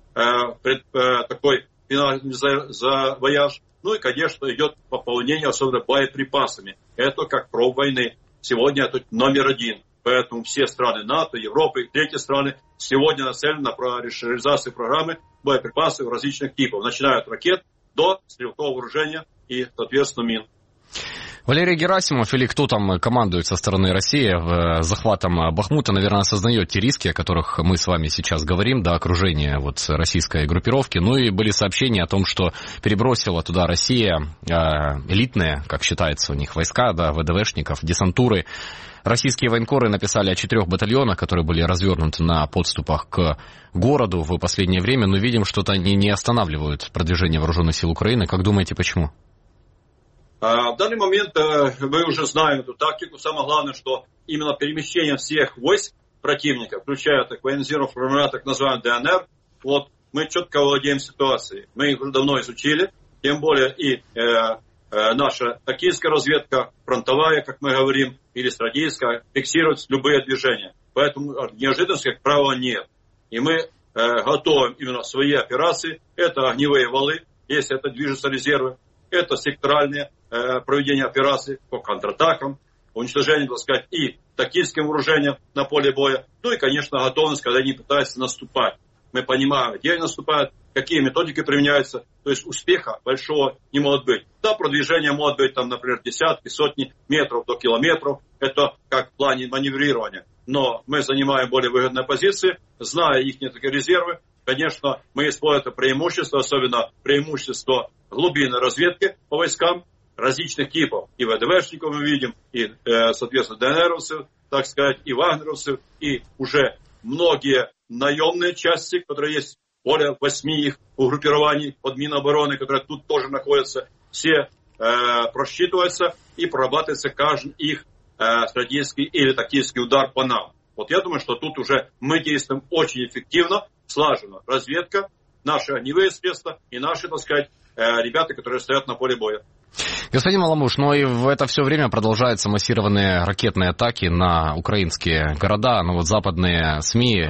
такой финальный вояж. Ну и, конечно, идет пополнение, особенно боеприпасами. Это как кровь войны. Сегодня это номер один. Поэтому все страны НАТО, Европы и третьи страны сегодня нацелены на реализацию программы боеприпасов различных типов, начиная от ракет до стрелкового вооружения и, соответственно, мин. Валерий Герасимов или кто там командует со стороны России захватом Бахмута, наверное, осознает те риски, о которых мы с вами сейчас говорим, до окружения вот российской группировки. Ну и были сообщения о том, что перебросила туда Россия элитные, как считается у них, войска, да, ВДВшников, десантуры. Российские военкоры написали о 4 батальонах, которые были развернуты на подступах к городу в последнее время, но видим, что-то они не останавливают продвижение вооруженных сил Украины. Как думаете, почему? В данный момент мы уже знаем эту тактику. Самое главное, что именно перемещение всех войск противника, включая так военизированных формирований, так называемый ДНР, вот мы четко владеем ситуацией. Мы их уже давно изучили, тем более и наша тактическая разведка, фронтовая, как мы говорим, или стратегическая, фиксирует любые движения. Поэтому неожиданности, как правило, нет. И мы готовим именно свои операции. Это огневые валы, если это движутся резервы. Это секторальные проведение операций по контратакам, уничтожение, так сказать, и тактическим вооружением на поле боя. Ну и, конечно, готовность, когда они пытаются наступать. Мы понимаем, где они наступают, какие методики применяются. То есть успеха большого не может быть. Да, продвижение может быть, там, например, десятки, сотни метров до километров. Это как в плане маневрирования. Но мы занимаем более выгодные позиции, зная их резервы. Конечно, мы используем это преимущество, особенно преимущество глубинной разведки по войскам различных типов. И ВДВшников мы видим, и, соответственно, ДНРовцев, так сказать, и вагнеровцев, и уже многие наемные части, которые есть, более 8 их угруппирований под Минобороны, которые тут тоже находятся, все просчитываются и прорабатывается каждый их стратегический или тактический удар по нам. Вот я думаю, что тут уже мы действуем очень эффективно, слаженно. Разведка, наши огневые средства и наши, так сказать, ребята, которые стоят на поле боя. Господин Маламуш, но и в это все время продолжаются массированные ракетные атаки на украинские города. Но вот западные СМИ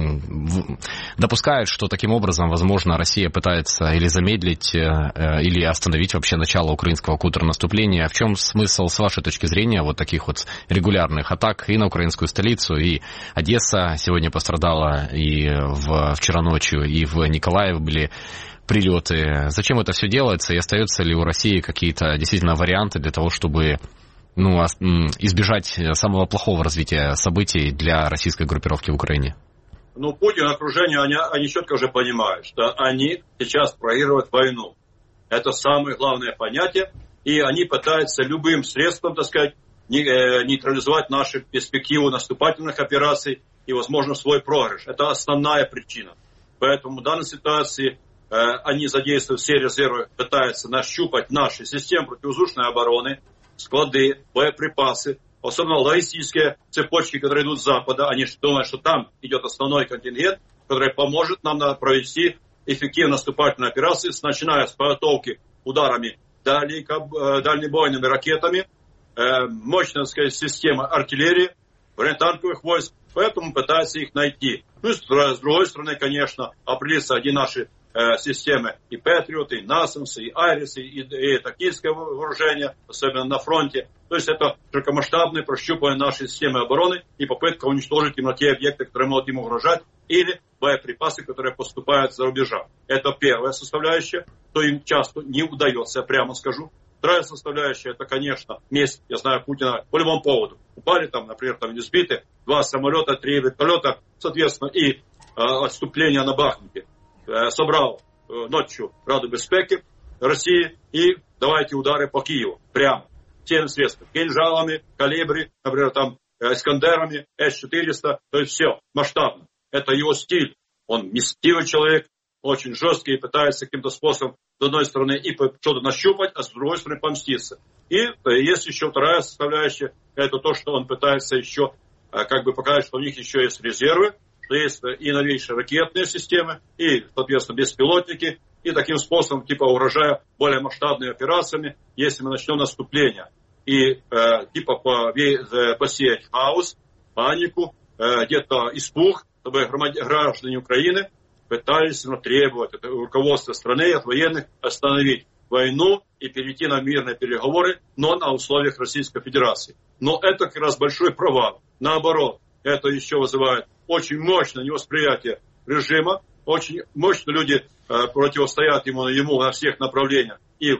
допускают, что таким образом, возможно, Россия пытается или замедлить, или остановить вообще начало украинского контрнаступления. В чем смысл, с вашей точки зрения, вот таких вот регулярных атак и на украинскую столицу, и Одесса сегодня пострадала, и вчера ночью, и в Николаев были прилеты. Зачем это все делается? И остаются ли у России какие-то действительно варианты для того, чтобы избежать самого плохого развития событий для российской группировки в Украине? Ну, Путин и окружение, они четко уже понимают, что они сейчас проигрывают войну. Это самое главное понятие. И они пытаются любым средством, так сказать, нейтрализовать наши перспективы наступательных операций и, возможно, свой проигрыш. Это основная причина. Поэтому в данной ситуации они задействуют все резервы, пытаются нащупать наши системы противовоздушной обороны, склады, боеприпасы, особенно логистические цепочки, которые идут с запада. Они думают, что там идет основной контингент, который поможет нам провести эффективно наступательные операции, начиная с подготовки ударами дальнебойными ракетами, мощная, так сказать, система артиллерии, бронетанковых войск. Поэтому пытаются их найти. Ну и с другой стороны, конечно, определиться одни наши системы и Патриоты, и Насамсы, и Айрисы, и токийское вооружение, особенно на фронте. То есть это широкомасштабное прощупывание нашей системы обороны и попытка уничтожить именно те объекты, которые могут им угрожать, или боеприпасы, которые поступают за рубежа. Это первая составляющая, что им часто не удается, я прямо скажу. Вторая составляющая, это, конечно, месть, я знаю, Путина по любому поводу. Упали там, например, там не сбиты 2 самолета, 3 вертолета, соответственно, и отступление на Бахмуте. Собрал ночью Раду безпеки России и давайте удары по Киеву. Прямо. Всеми средствами. Кинжалами, калибри, например, там Искандерами, С-400. То есть все масштабно. Это его стиль. Он мстивый человек, очень жесткий и пытается каким-то способом, с одной стороны, и что-то нащупать, а с другой стороны, помститься. И есть еще вторая составляющая. Это то, что он пытается еще как бы показать, что у них еще есть резервы, что есть и новейшие ракетные системы, и, соответственно, беспилотники, и таким способом, типа, угрожая более масштабными операциями, если мы начнем наступление. И, типа, посеять хаос, панику, где-то испуг, чтобы граждане Украины пытались требовать от руководства страны и от военных остановить войну и перейти на мирные переговоры, но на условиях Российской Федерации. Но это как раз большой провал. Наоборот, это еще вызывает очень мощное невосприятие режима, очень мощно люди противостоят ему на всех направлениях, и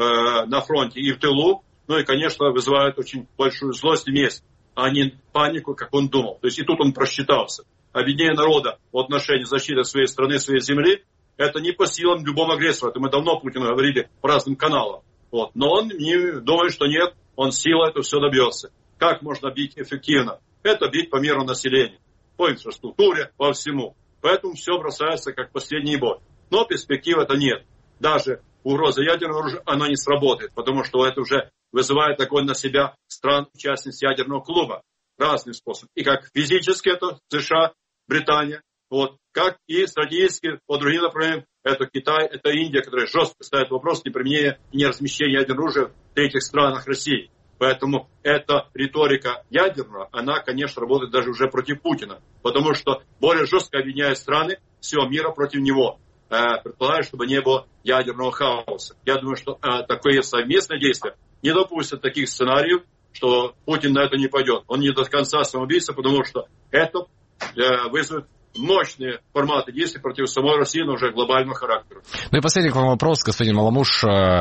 на фронте, и в тылу, ну и, конечно, вызывает очень большую злость и месть, а не панику, как он думал. То есть и тут он просчитался. Объединение народа в отношении защиты своей страны, своей земли, это не по силам любому агрессору. Это мы давно Путину говорили по разным каналам. Вот. Но он не думает, что нет, он силой это все добьется. Как можно бить эффективно? Это бить по миру населения, по инфраструктуре, по всему. Поэтому все бросается как последний бой. Но перспектив это нет. Даже угроза ядерного оружия, она не сработает, потому что это уже вызывает огонь на себя стран-участниц ядерного клуба. Разным способом. И как физически это США, Британия, вот, как и стратегически по другим направлениям, это Китай, это Индия, которая жестко ставит вопрос неприменения и неразмещения ядерного оружия в третьих странах России. Поэтому эта риторика ядерная, она, конечно, работает даже уже против Путина, потому что более жестко объединяет страны всего мира против него, предполагая, чтобы не было ядерного хаоса. Я думаю, что такое совместное действие не допустит таких сценариев, что Путин на это не пойдет. Он не до конца самоубийца, потому что это вызовет мощные форматы действий против самой России, но уже глобального характера. Ну и последний к вам вопрос, господин Маламуш.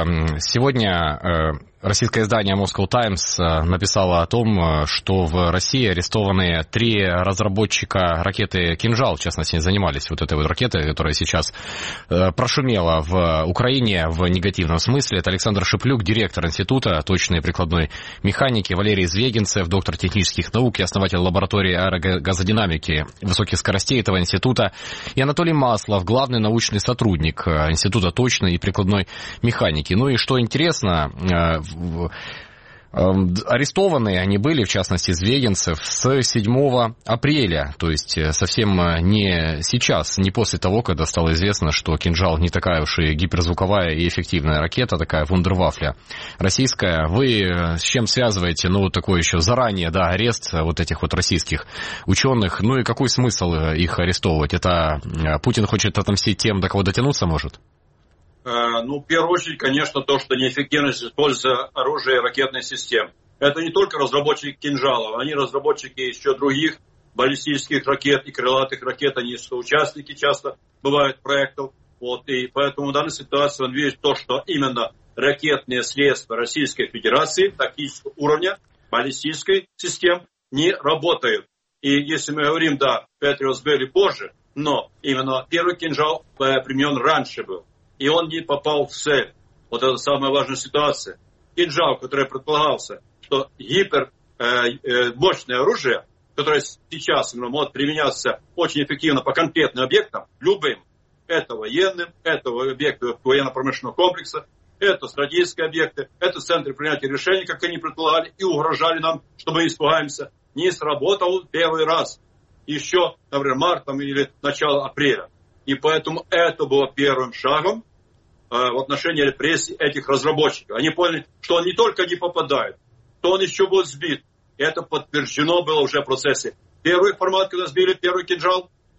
Сегодня российское издание Moscow Times написало о том, что в России арестованы 3 разработчика ракеты «Кинжал». В частности, они занимались вот этой вот ракетой, которая сейчас прошумела в Украине в негативном смысле. Это Александр Шиплюк, директор Института точной и прикладной механики, Валерий Звегинцев, доктор технических наук и основатель лаборатории аэрогазодинамики высоких скоростей этого института, и Анатолий Маслов, главный научный сотрудник Института точной и прикладной механики. Ну и что интересно, арестованы они были, в частности, Звегинцев, с 7 апреля, то есть совсем не сейчас, не после того, когда стало известно, что «Кинжал» не такая уж и гиперзвуковая и эффективная ракета, такая вундервафля российская. Вы с чем связываете, такой еще заранее, арест вот этих вот российских ученых, ну и какой смысл их арестовывать? Это Путин хочет отомстить тем, до кого дотянуться может? В первую очередь, конечно, то, что неэффективность используя оружия и ракетных систем. Это не только разработчики «Кинжалов», они разработчики еще других баллистических ракет и крылатых ракет, они соучастники часто бывают проектов. Вот, и поэтому в данной ситуации он видит то, что именно ракетные средства Российской Федерации тактического уровня, баллистической систем не работают. И если мы говорим, Патриот были позже, но именно первый «Кинжал» применен раньше был. И он не попал в цель. Вот это самая важная ситуация. «Кинжал», который предполагался, что мощное оружие, которое сейчас может применяться очень эффективно по конкретным объектам, любым, это военным, это объекты военно-промышленного комплекса, это стратегические объекты, это центры принятия решений, как они предполагали, и угрожали нам, что мы испугаемся, не сработал первый раз. Еще, например, мартом или начало апреля. И поэтому это было первым шагом в отношении репрессий этих разработчиков. Они поняли, что он не только не попадает, то он еще будет сбит. И это подтверждено было уже в процессе. Первый формат, когда сбили первый «Кинжал»,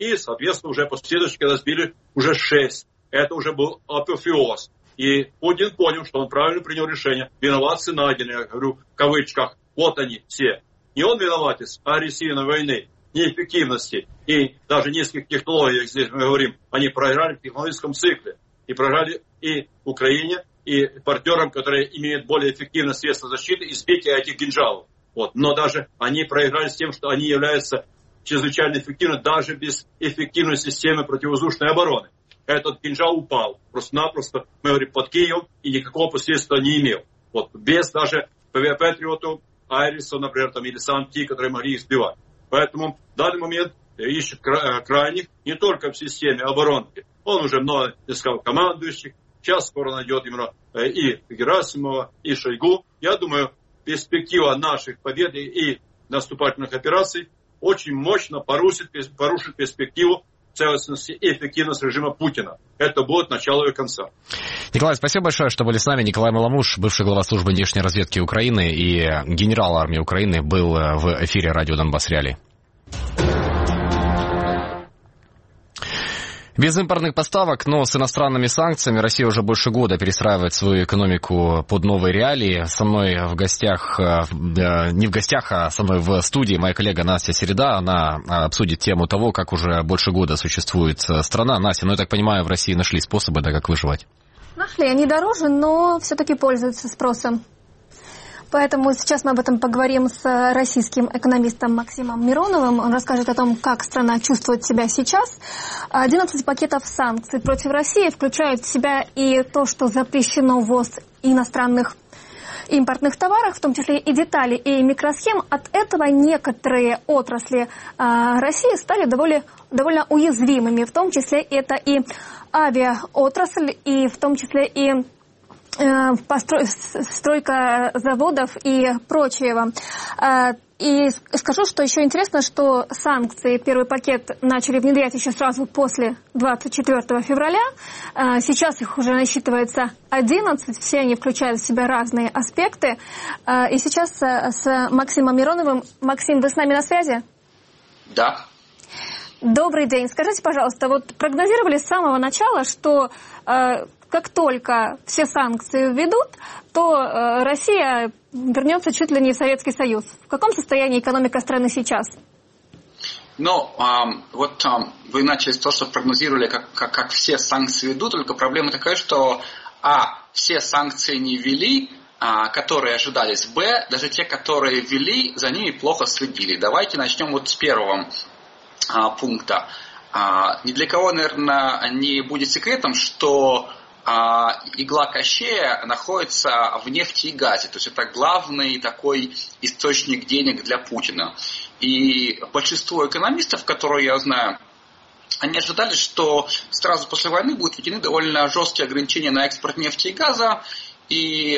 И, соответственно, уже последующие, когда сбили уже 6. Это уже был апофеоз. И Путин понял, что он правильно принял решение. Виноваты найдены, я говорю в кавычках. Вот они все. Не он виноватец, а агрессивной войны, неэффективности и даже низких технологий, здесь мы говорим, они проиграли в технологическом цикле. И проиграли и Украине, и партнерам, которые имеют более эффективные средства защиты, избития этих кинжалов. Вот. Но даже они проиграли с тем, что они являются чрезвычайно эффективны даже без эффективной системы противовоздушной обороны. Этот кинжал упал просто-напросто, мы говорим, под Киевом и никакого последствия не имел. Вот. Без даже Патриотов, Айриса, например, там, или Санти, которые могли их сбивать. Поэтому в данный момент ищет крайних не только в системе обороны. Он уже много искал командующих. Сейчас скоро найдет именно и Герасимова, и Шойгу. Я думаю, перспектива наших побед и наступательных операций очень мощно порушит перспективу целостности и эффективности режима Путина. Это будет начало и конца. Николай, спасибо большое, что были с нами. Николай Маламуш, бывший глава службы внешней разведки Украины и генерал армии Украины, был в эфире радио Донбасс Реалии. Без импортных поставок, но с иностранными санкциями Россия уже больше года перестраивает свою экономику под новые реалии. Со мной в гостях, не в гостях, а со мной в студии моя коллега Настя Середа. Она обсудит тему того, как уже больше года существует страна. Настя, я так понимаю, в России нашли способы, как выживать? Нашли. Они дороже, но все-таки пользуются спросом. Поэтому сейчас мы об этом поговорим с российским экономистом Максимом Мироновым. Он расскажет о том, как страна чувствует себя сейчас. 11 пакетов санкций против России включают в себя и то, что запрещено ввоз иностранных импортных товаров, в том числе и деталей, и микросхем. От этого некоторые отрасли России стали довольно уязвимыми. В том числе это и авиаотрасль, и в том числе и стройка заводов и прочего. И скажу, что еще интересно, что санкции, первый пакет начали внедрять еще сразу после 24 февраля. Сейчас их уже насчитывается 11, все они включают в себя разные аспекты. И сейчас с Максимом Мироновым. Максим, вы с нами на связи? Да. Добрый день. Скажите, пожалуйста, вот прогнозировали с самого начала, что как только все санкции введут, то Россия вернется чуть ли не в Советский Союз. В каком состоянии экономика страны сейчас? Вы начали с того, что прогнозировали, как все санкции ведут, только проблема такая, что все санкции не ввели, которые ожидались, даже те, которые ввели, за ними плохо следили. Давайте начнем с первого пункта. Ни для кого, наверное, не будет секретом, что игла Кощея находится в нефти и газе. То есть это главный такой источник денег для Путина. И большинство экономистов, которые я знаю, они ожидали, что сразу после войны будут введены довольно жесткие ограничения на экспорт нефти и газа. И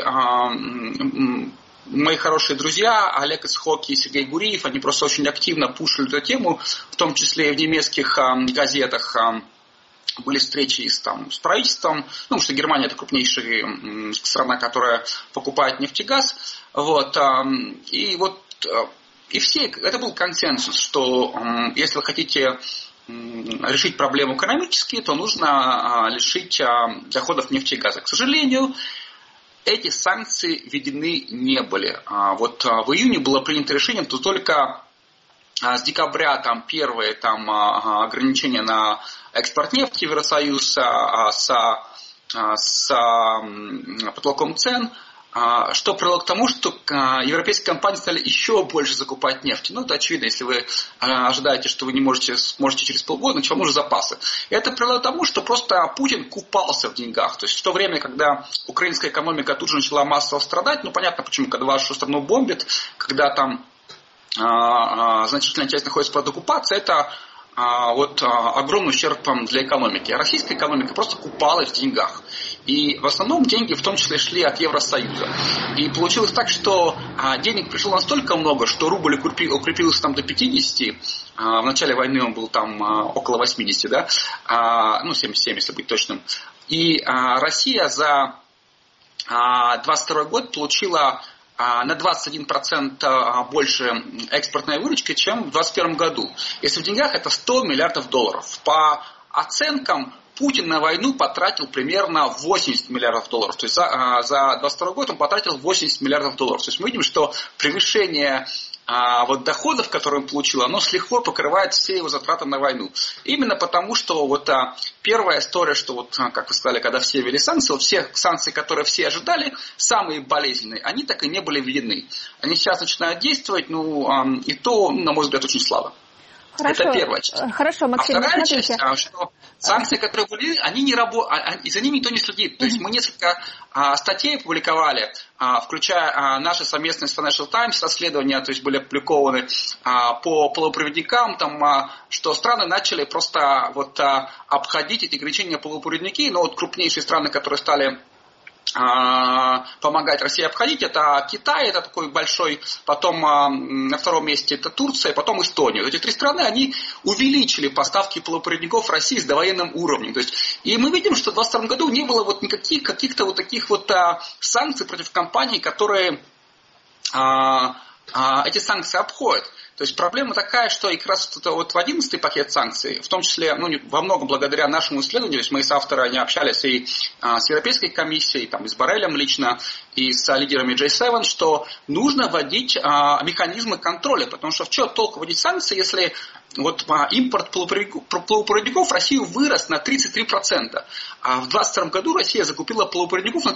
мои хорошие друзья Олег Исхок и Сергей Гуриев, они просто очень активно пушили эту тему, в том числе и в немецких газетах. Были встречи с правительством, потому что Германия это крупнейшая страна, которая покупает нефть и газ. И все, это был консенсус, что если вы хотите решить проблему экономически, то нужно лишить доходов нефти и газа. К сожалению, эти санкции введены не были. В июне было принято решение, то только с декабря первые ограничения на экспорт нефти в Евросоюз с потолком цен, что привело к тому, что европейские компании стали еще больше закупать нефть. Это очевидно, если вы ожидаете, что вы не можете через полгода, начать уже запасы. И это привело к тому, что просто Путин купался в деньгах. То есть в то время, когда украинская экономика тут же начала массово страдать, понятно почему, когда вашу страну бомбят, когда значительная часть находится под оккупацией, это огромный ущерб для экономики. А российская экономика просто купалась в деньгах. И в основном деньги в том числе шли от Евросоюза. И получилось так, что денег пришло настолько много, что рубль укрепился до 50. В начале войны он был около 80, 77, если быть точным. И Россия за 22 год получила на 21% больше экспортной выручки, чем в 2021 году. Если в деньгах это $100 миллиардов. По оценкам, Путин на войну потратил примерно $80 миллиардов. То есть за 2022 год он потратил $80 миллиардов. То есть мы видим, что превышение доходов, которые он получил, оно с лихвой покрывает все его затраты на войну. Именно потому, что первая история, что как вы сказали, когда все ввели санкции, все санкции, которые все ожидали, самые болезненные, они так и не были введены. Они сейчас начинают действовать, и то, на мой взгляд, очень слабо. Хорошо. Это первая часть. Хорошо, Максим, вторая часть, что санкции, которые были, они не работают, и за ними никто не следит. То есть мы несколько статей опубликовали, включая наши совместные с Financial Times расследования, то есть были опубликованы по полупроводникам, что страны начали просто обходить эти ограничения полупроводники, но крупнейшие страны, которые стали помогать России обходить, это Китай, это такой большой, потом на втором месте это Турция, потом Эстония. Эти три страны, они увеличили поставки полупроводников в России с довоенным уровнем. То есть, и мы видим, что в 2022 году не было никаких каких-то таких санкций против компаний, которые эти санкции обходят. То есть проблема такая, что и как раз в 11-й пакет санкций, в том числе во многом благодаря нашему исследованию, то есть мы с авторами общались и с Европейской комиссией, и с Боррелем лично, и с лидерами G7, что нужно вводить механизмы контроля, потому что в чем толку вводить санкции, если импорт полупроводников в Россию вырос на 33%, а в 2022 году Россия закупила полупроводников на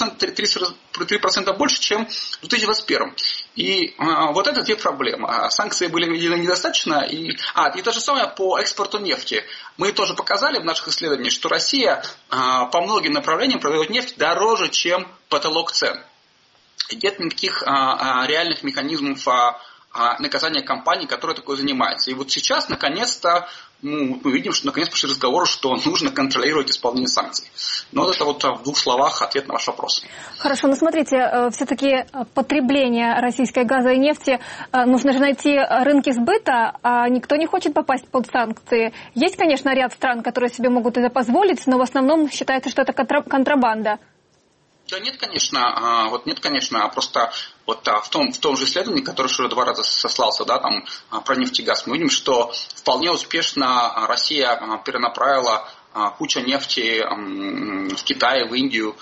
33% больше, чем в 2021. И это две проблемы. Санкции были введены недостаточно. И то же самое по экспорту нефти. Мы тоже показали в наших исследованиях, что Россия по многим направлениям продает нефть дороже, чем потолок цен. И нет никаких реальных механизмов наказания компаний, которые такое занимаются. И сейчас, наконец-то, мы видим, что наконец пошли разговоры, что нужно контролировать исполнение санкций. Но это в двух словах ответ на ваш вопрос. Хорошо, но смотрите, все-таки потребление российской газа и нефти, нужно же найти рынки сбыта, а никто не хочет попасть под санкции. Есть, конечно, ряд стран, которые себе могут это позволить, но в основном считается, что это контрабанда. Да нет, конечно, просто в том же исследовании, которое уже 2 раза сослался, про нефть и газ, мы видим, что вполне успешно Россия перенаправила кучу нефти в Китай, в Индию,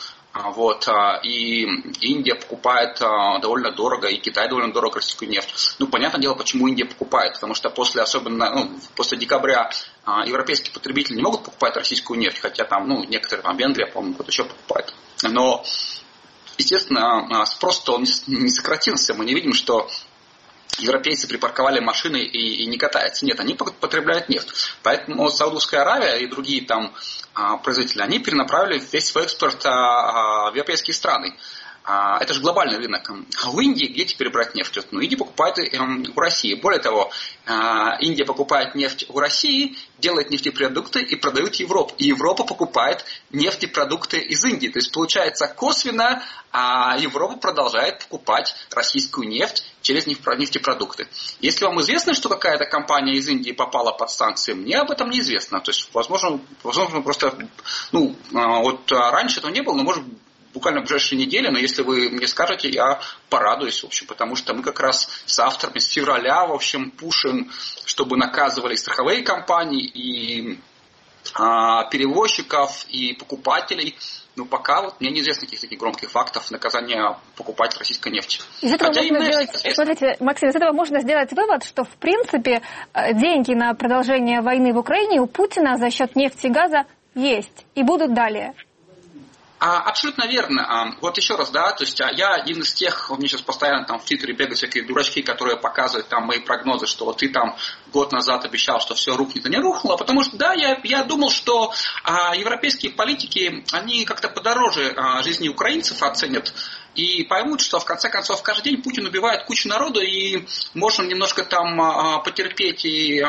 и Индия покупает довольно дорого, и Китай довольно дорого российскую нефть. Понятное дело, почему Индия покупает, потому что после декабря европейские потребители не могут покупать российскую нефть, хотя некоторые, Венгрия, по-моему, кто-то еще покупает. Но, естественно, спрос-то он не сократился. Мы не видим, что европейцы припарковали машины и не катаются. Нет, они потребляют нефть. Поэтому Саудовская Аравия и другие производители, они перенаправили весь свой экспорт в европейские страны. Это же глобальный рынок. А в Индии где теперь брать нефть? Индия покупает у России. Более того, Индия покупает нефть у России, делает нефтепродукты и продает в Европу. И Европа покупает нефтепродукты из Индии. То есть получается косвенно Европа продолжает покупать российскую нефть через нефтепродукты. Если вам известно, что какая-то компания из Индии попала под санкции, мне об этом неизвестно. То есть, возможно просто, раньше этого не было, но может буквально в ближайшие недели, но если вы мне скажете, я порадуюсь, потому что мы как раз с авторами с февраля, пушим, чтобы наказывали страховые компании, и перевозчиков, и покупателей. Пока мне неизвестно каких-то таких громких фактов наказания покупателей российской нефти. Смотрите, Максим, из этого можно сделать вывод, что в принципе деньги на продолжение войны в Украине у Путина за счет нефти и газа есть и будут далее. Абсолютно верно. Еще раз, то есть я один из тех, мне сейчас постоянно в Твиттере бегают всякие дурачки, которые показывают мои прогнозы, что ты год назад обещал, что все рухнет, и не рухнуло, потому что, я думал, что европейские политики, они как-то подороже жизни украинцев оценят и поймут, что в конце концов каждый день Путин убивает кучу народу, и можно немножко потерпеть и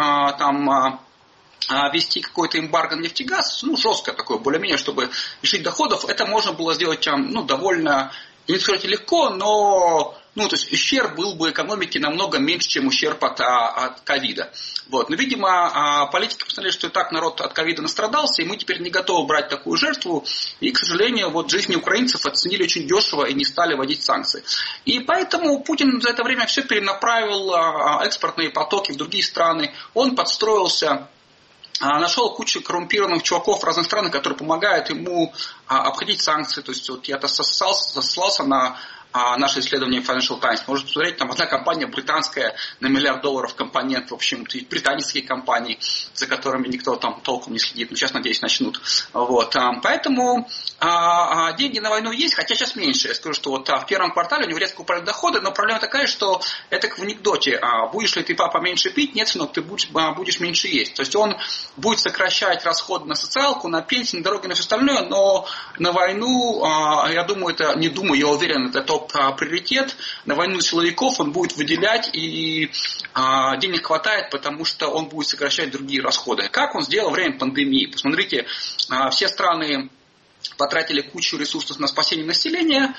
ввести какой-то эмбарго на нефтегаз, жесткое такое, более-менее, чтобы лишить доходов, это можно было сделать довольно, не сказать легко, но то есть ущерб был бы экономике намного меньше, чем ущерб от ковида. Вот. Но, видимо, политики посмотрели, что и так народ от ковида настрадался, и мы теперь не готовы брать такую жертву. И, к сожалению, вот жизни украинцев оценили очень дешево и не стали вводить санкции. И поэтому Путин за это время все перенаправил, экспортные потоки в другие страны. Он подстроился, нашел кучу коррумпированных чуваков в разных странах, которые помогают ему обходить санкции. То есть вот я сослался на наше исследование Financial Times. Можно посмотреть, там одна компания британская на $1 миллиард компонент, в общем, британские компании, за которыми никто там толком не следит. Но сейчас, надеюсь, начнут. Вот. Поэтому деньги на войну есть, хотя сейчас меньше. Я скажу, что вот в первом квартале у него резко упали доходы, но проблема такая, что это как в анекдоте. Будешь ли ты, папа, меньше пить? Нет, сынок, ты будешь меньше есть. То есть он будет сокращать расходы на социалку, на пенсии, на дороги, на все остальное, но на войну, я думаю, я уверен, это топ-приоритет. На войну силовиков он будет выделять, и денег хватает, потому что он будет сокращать другие расходы. Как он сделал во время пандемии? Посмотрите, все страны потратили кучу ресурсов на спасение населения,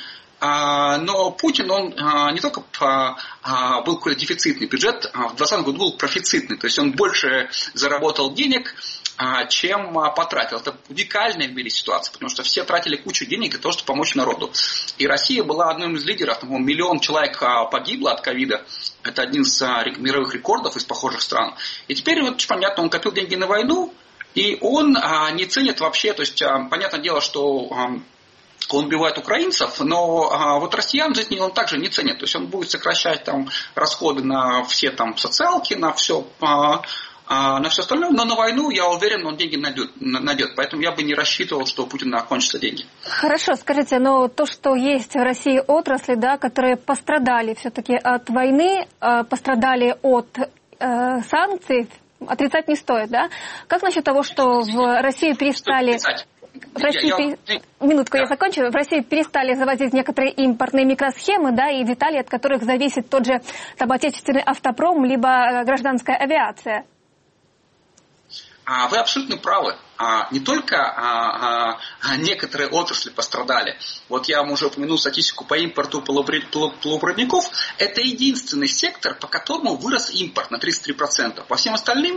но Путин, он не только был какой-то дефицитный бюджет, в 2020 году был профицитный, то есть он больше заработал денег, чем потратил. Это уникальная в мире ситуация, потому что все тратили кучу денег для того, чтобы помочь народу. И Россия была одним из лидеров, 1 миллион человек погибло от ковида, это один из мировых рекордов из похожих стран. И теперь вот понятно, он копил деньги на войну, и он не ценит вообще, то есть понятное дело, что он убивает украинцев, но вот россиян жизни он также не ценит. То есть он будет сокращать там расходы на все там социалки, на все остальное, но на войну, я уверен, он деньги найдет. Поэтому я бы не рассчитывал, что у Путина кончатся деньги. Хорошо, скажите, но то, что есть в России отрасли, да, которые пострадали все-таки от войны, пострадали от санкций, отрицать не стоит, да? Как насчет того, что в Россию перестали... Минутку, я закончу. В России перестали завозить некоторые импортные микросхемы, да, и детали, от которых зависит тот же там, отечественный автопром, либо гражданская авиация. Вы абсолютно правы. Не только некоторые отрасли пострадали. Вот я вам уже упомянул статистику по импорту полупроводников. Это единственный сектор, по которому вырос импорт на 33%. По всем остальным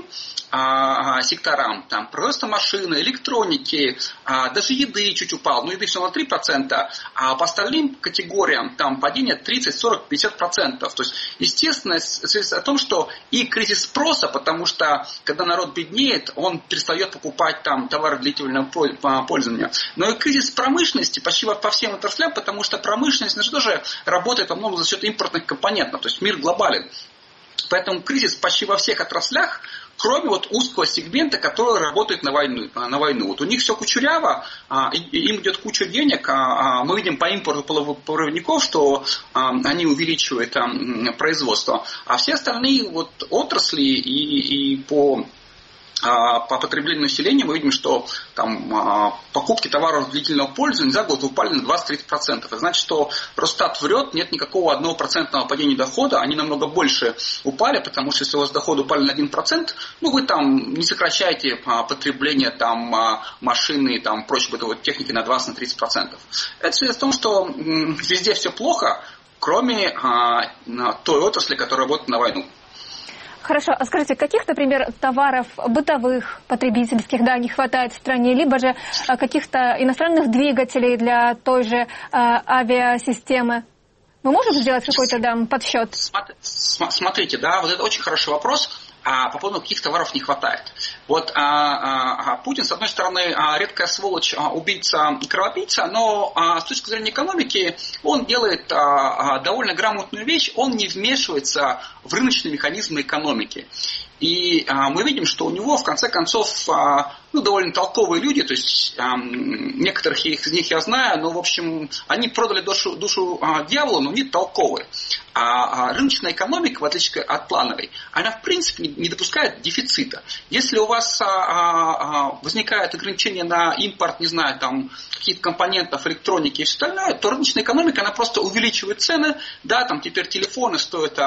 секторам, там, производство машины, электроники, даже еды чуть упал, но еды все на 3%, а по остальным категориям там падение 30, 40, 50%. То есть, естественно, связь о том, что и кризис спроса, потому что когда народ беднеет, он перестает покупать там товары длительного пользования. Но и кризис промышленности почти по всем отраслям, потому что промышленность же тоже работает во многом за счет импортных компонентов, то есть мир глобален. Поэтому кризис почти во всех отраслях, кроме вот узкого сегмента, который работает на войну. Вот у них все кучеряво, им идет куча денег, мы видим по импорту полупроводников, что они увеличивают производство. А все остальные вот отрасли и по потреблению населения мы видим, что там, покупки товаров длительного пользования за год упали на 20-30%. Это значит, что Росстат врет, нет никакого 1% падения дохода, они намного больше упали, потому что если у вас доходы упали на 1%, вы там не сокращаете потребление там, машины и прочей бытовой техники на 20-30%. Это связано с том, что везде все плохо, кроме той отрасли, которая работает на войну. Хорошо, а скажите, каких, например, товаров бытовых, потребительских, да, не хватает в стране, либо же каких-то иностранных двигателей для той же авиасистемы? Мы можем сделать какой-то подсчет? Смотрите, да, вот это очень хороший вопрос. По поводу каких товаров не хватает. Вот Путин, с одной стороны, редкая сволочь, убийца и кровопийца, но с точки зрения экономики он делает довольно грамотную вещь, он не вмешивается в рыночные механизмы экономики. И мы видим, что у него, в конце концов, довольно толковые люди, то есть некоторых из них я знаю, но, в общем, они продали душу дьяволу, но они толковые. А рыночная экономика, в отличие от плановой, она, в принципе, не допускает дефицита. Если у вас возникают ограничения на импорт, не знаю, там, каких-то компонентов, электроники и все остальное, то рыночная экономика, она просто увеличивает цены. Да, там теперь телефоны стоят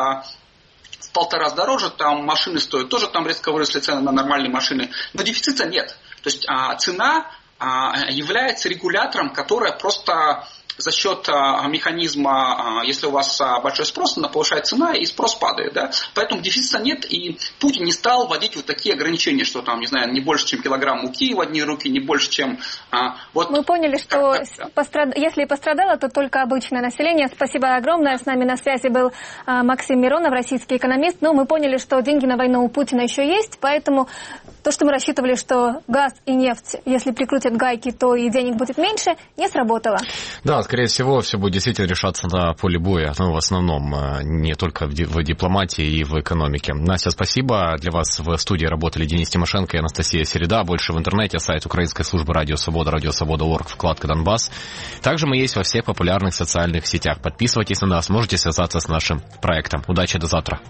в 1,5 раза дороже, там машины стоят, тоже там резко выросли цены на нормальные машины, но дефицита нет. То есть цена является регулятором, которая просто за счет механизма, если у вас большой спрос, она повышает цена, и спрос падает. Да? Поэтому дефицита нет, и Путин не стал вводить вот такие ограничения, что там, не знаю, не больше, чем килограмм муки в одни руки, не больше, чем... Вот. Мы поняли, что если пострадало, то только обычное население. Спасибо огромное. С нами на связи был Максим Миронов, российский экономист. Но мы поняли, что деньги на войну у Путина еще есть, поэтому то, что мы рассчитывали, что газ и нефть, если прикрутят гайки, то и денег будет меньше, не сработало. Да, скорее всего, все будет действительно решаться на поле боя, в основном, не только в дипломатии и в экономике. Настя, спасибо. Для вас в студии работали Денис Тимошенко и Анастасия Середа. Больше в интернете, сайт Украинской службы Радио Свобода, радиосвобода.орг, вкладка «Донбасс». Также мы есть во всех популярных социальных сетях. Подписывайтесь на нас, можете связаться с нашим проектом. Удачи, до завтра.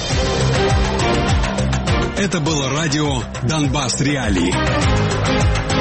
Это было радио «Донбасс Реалии».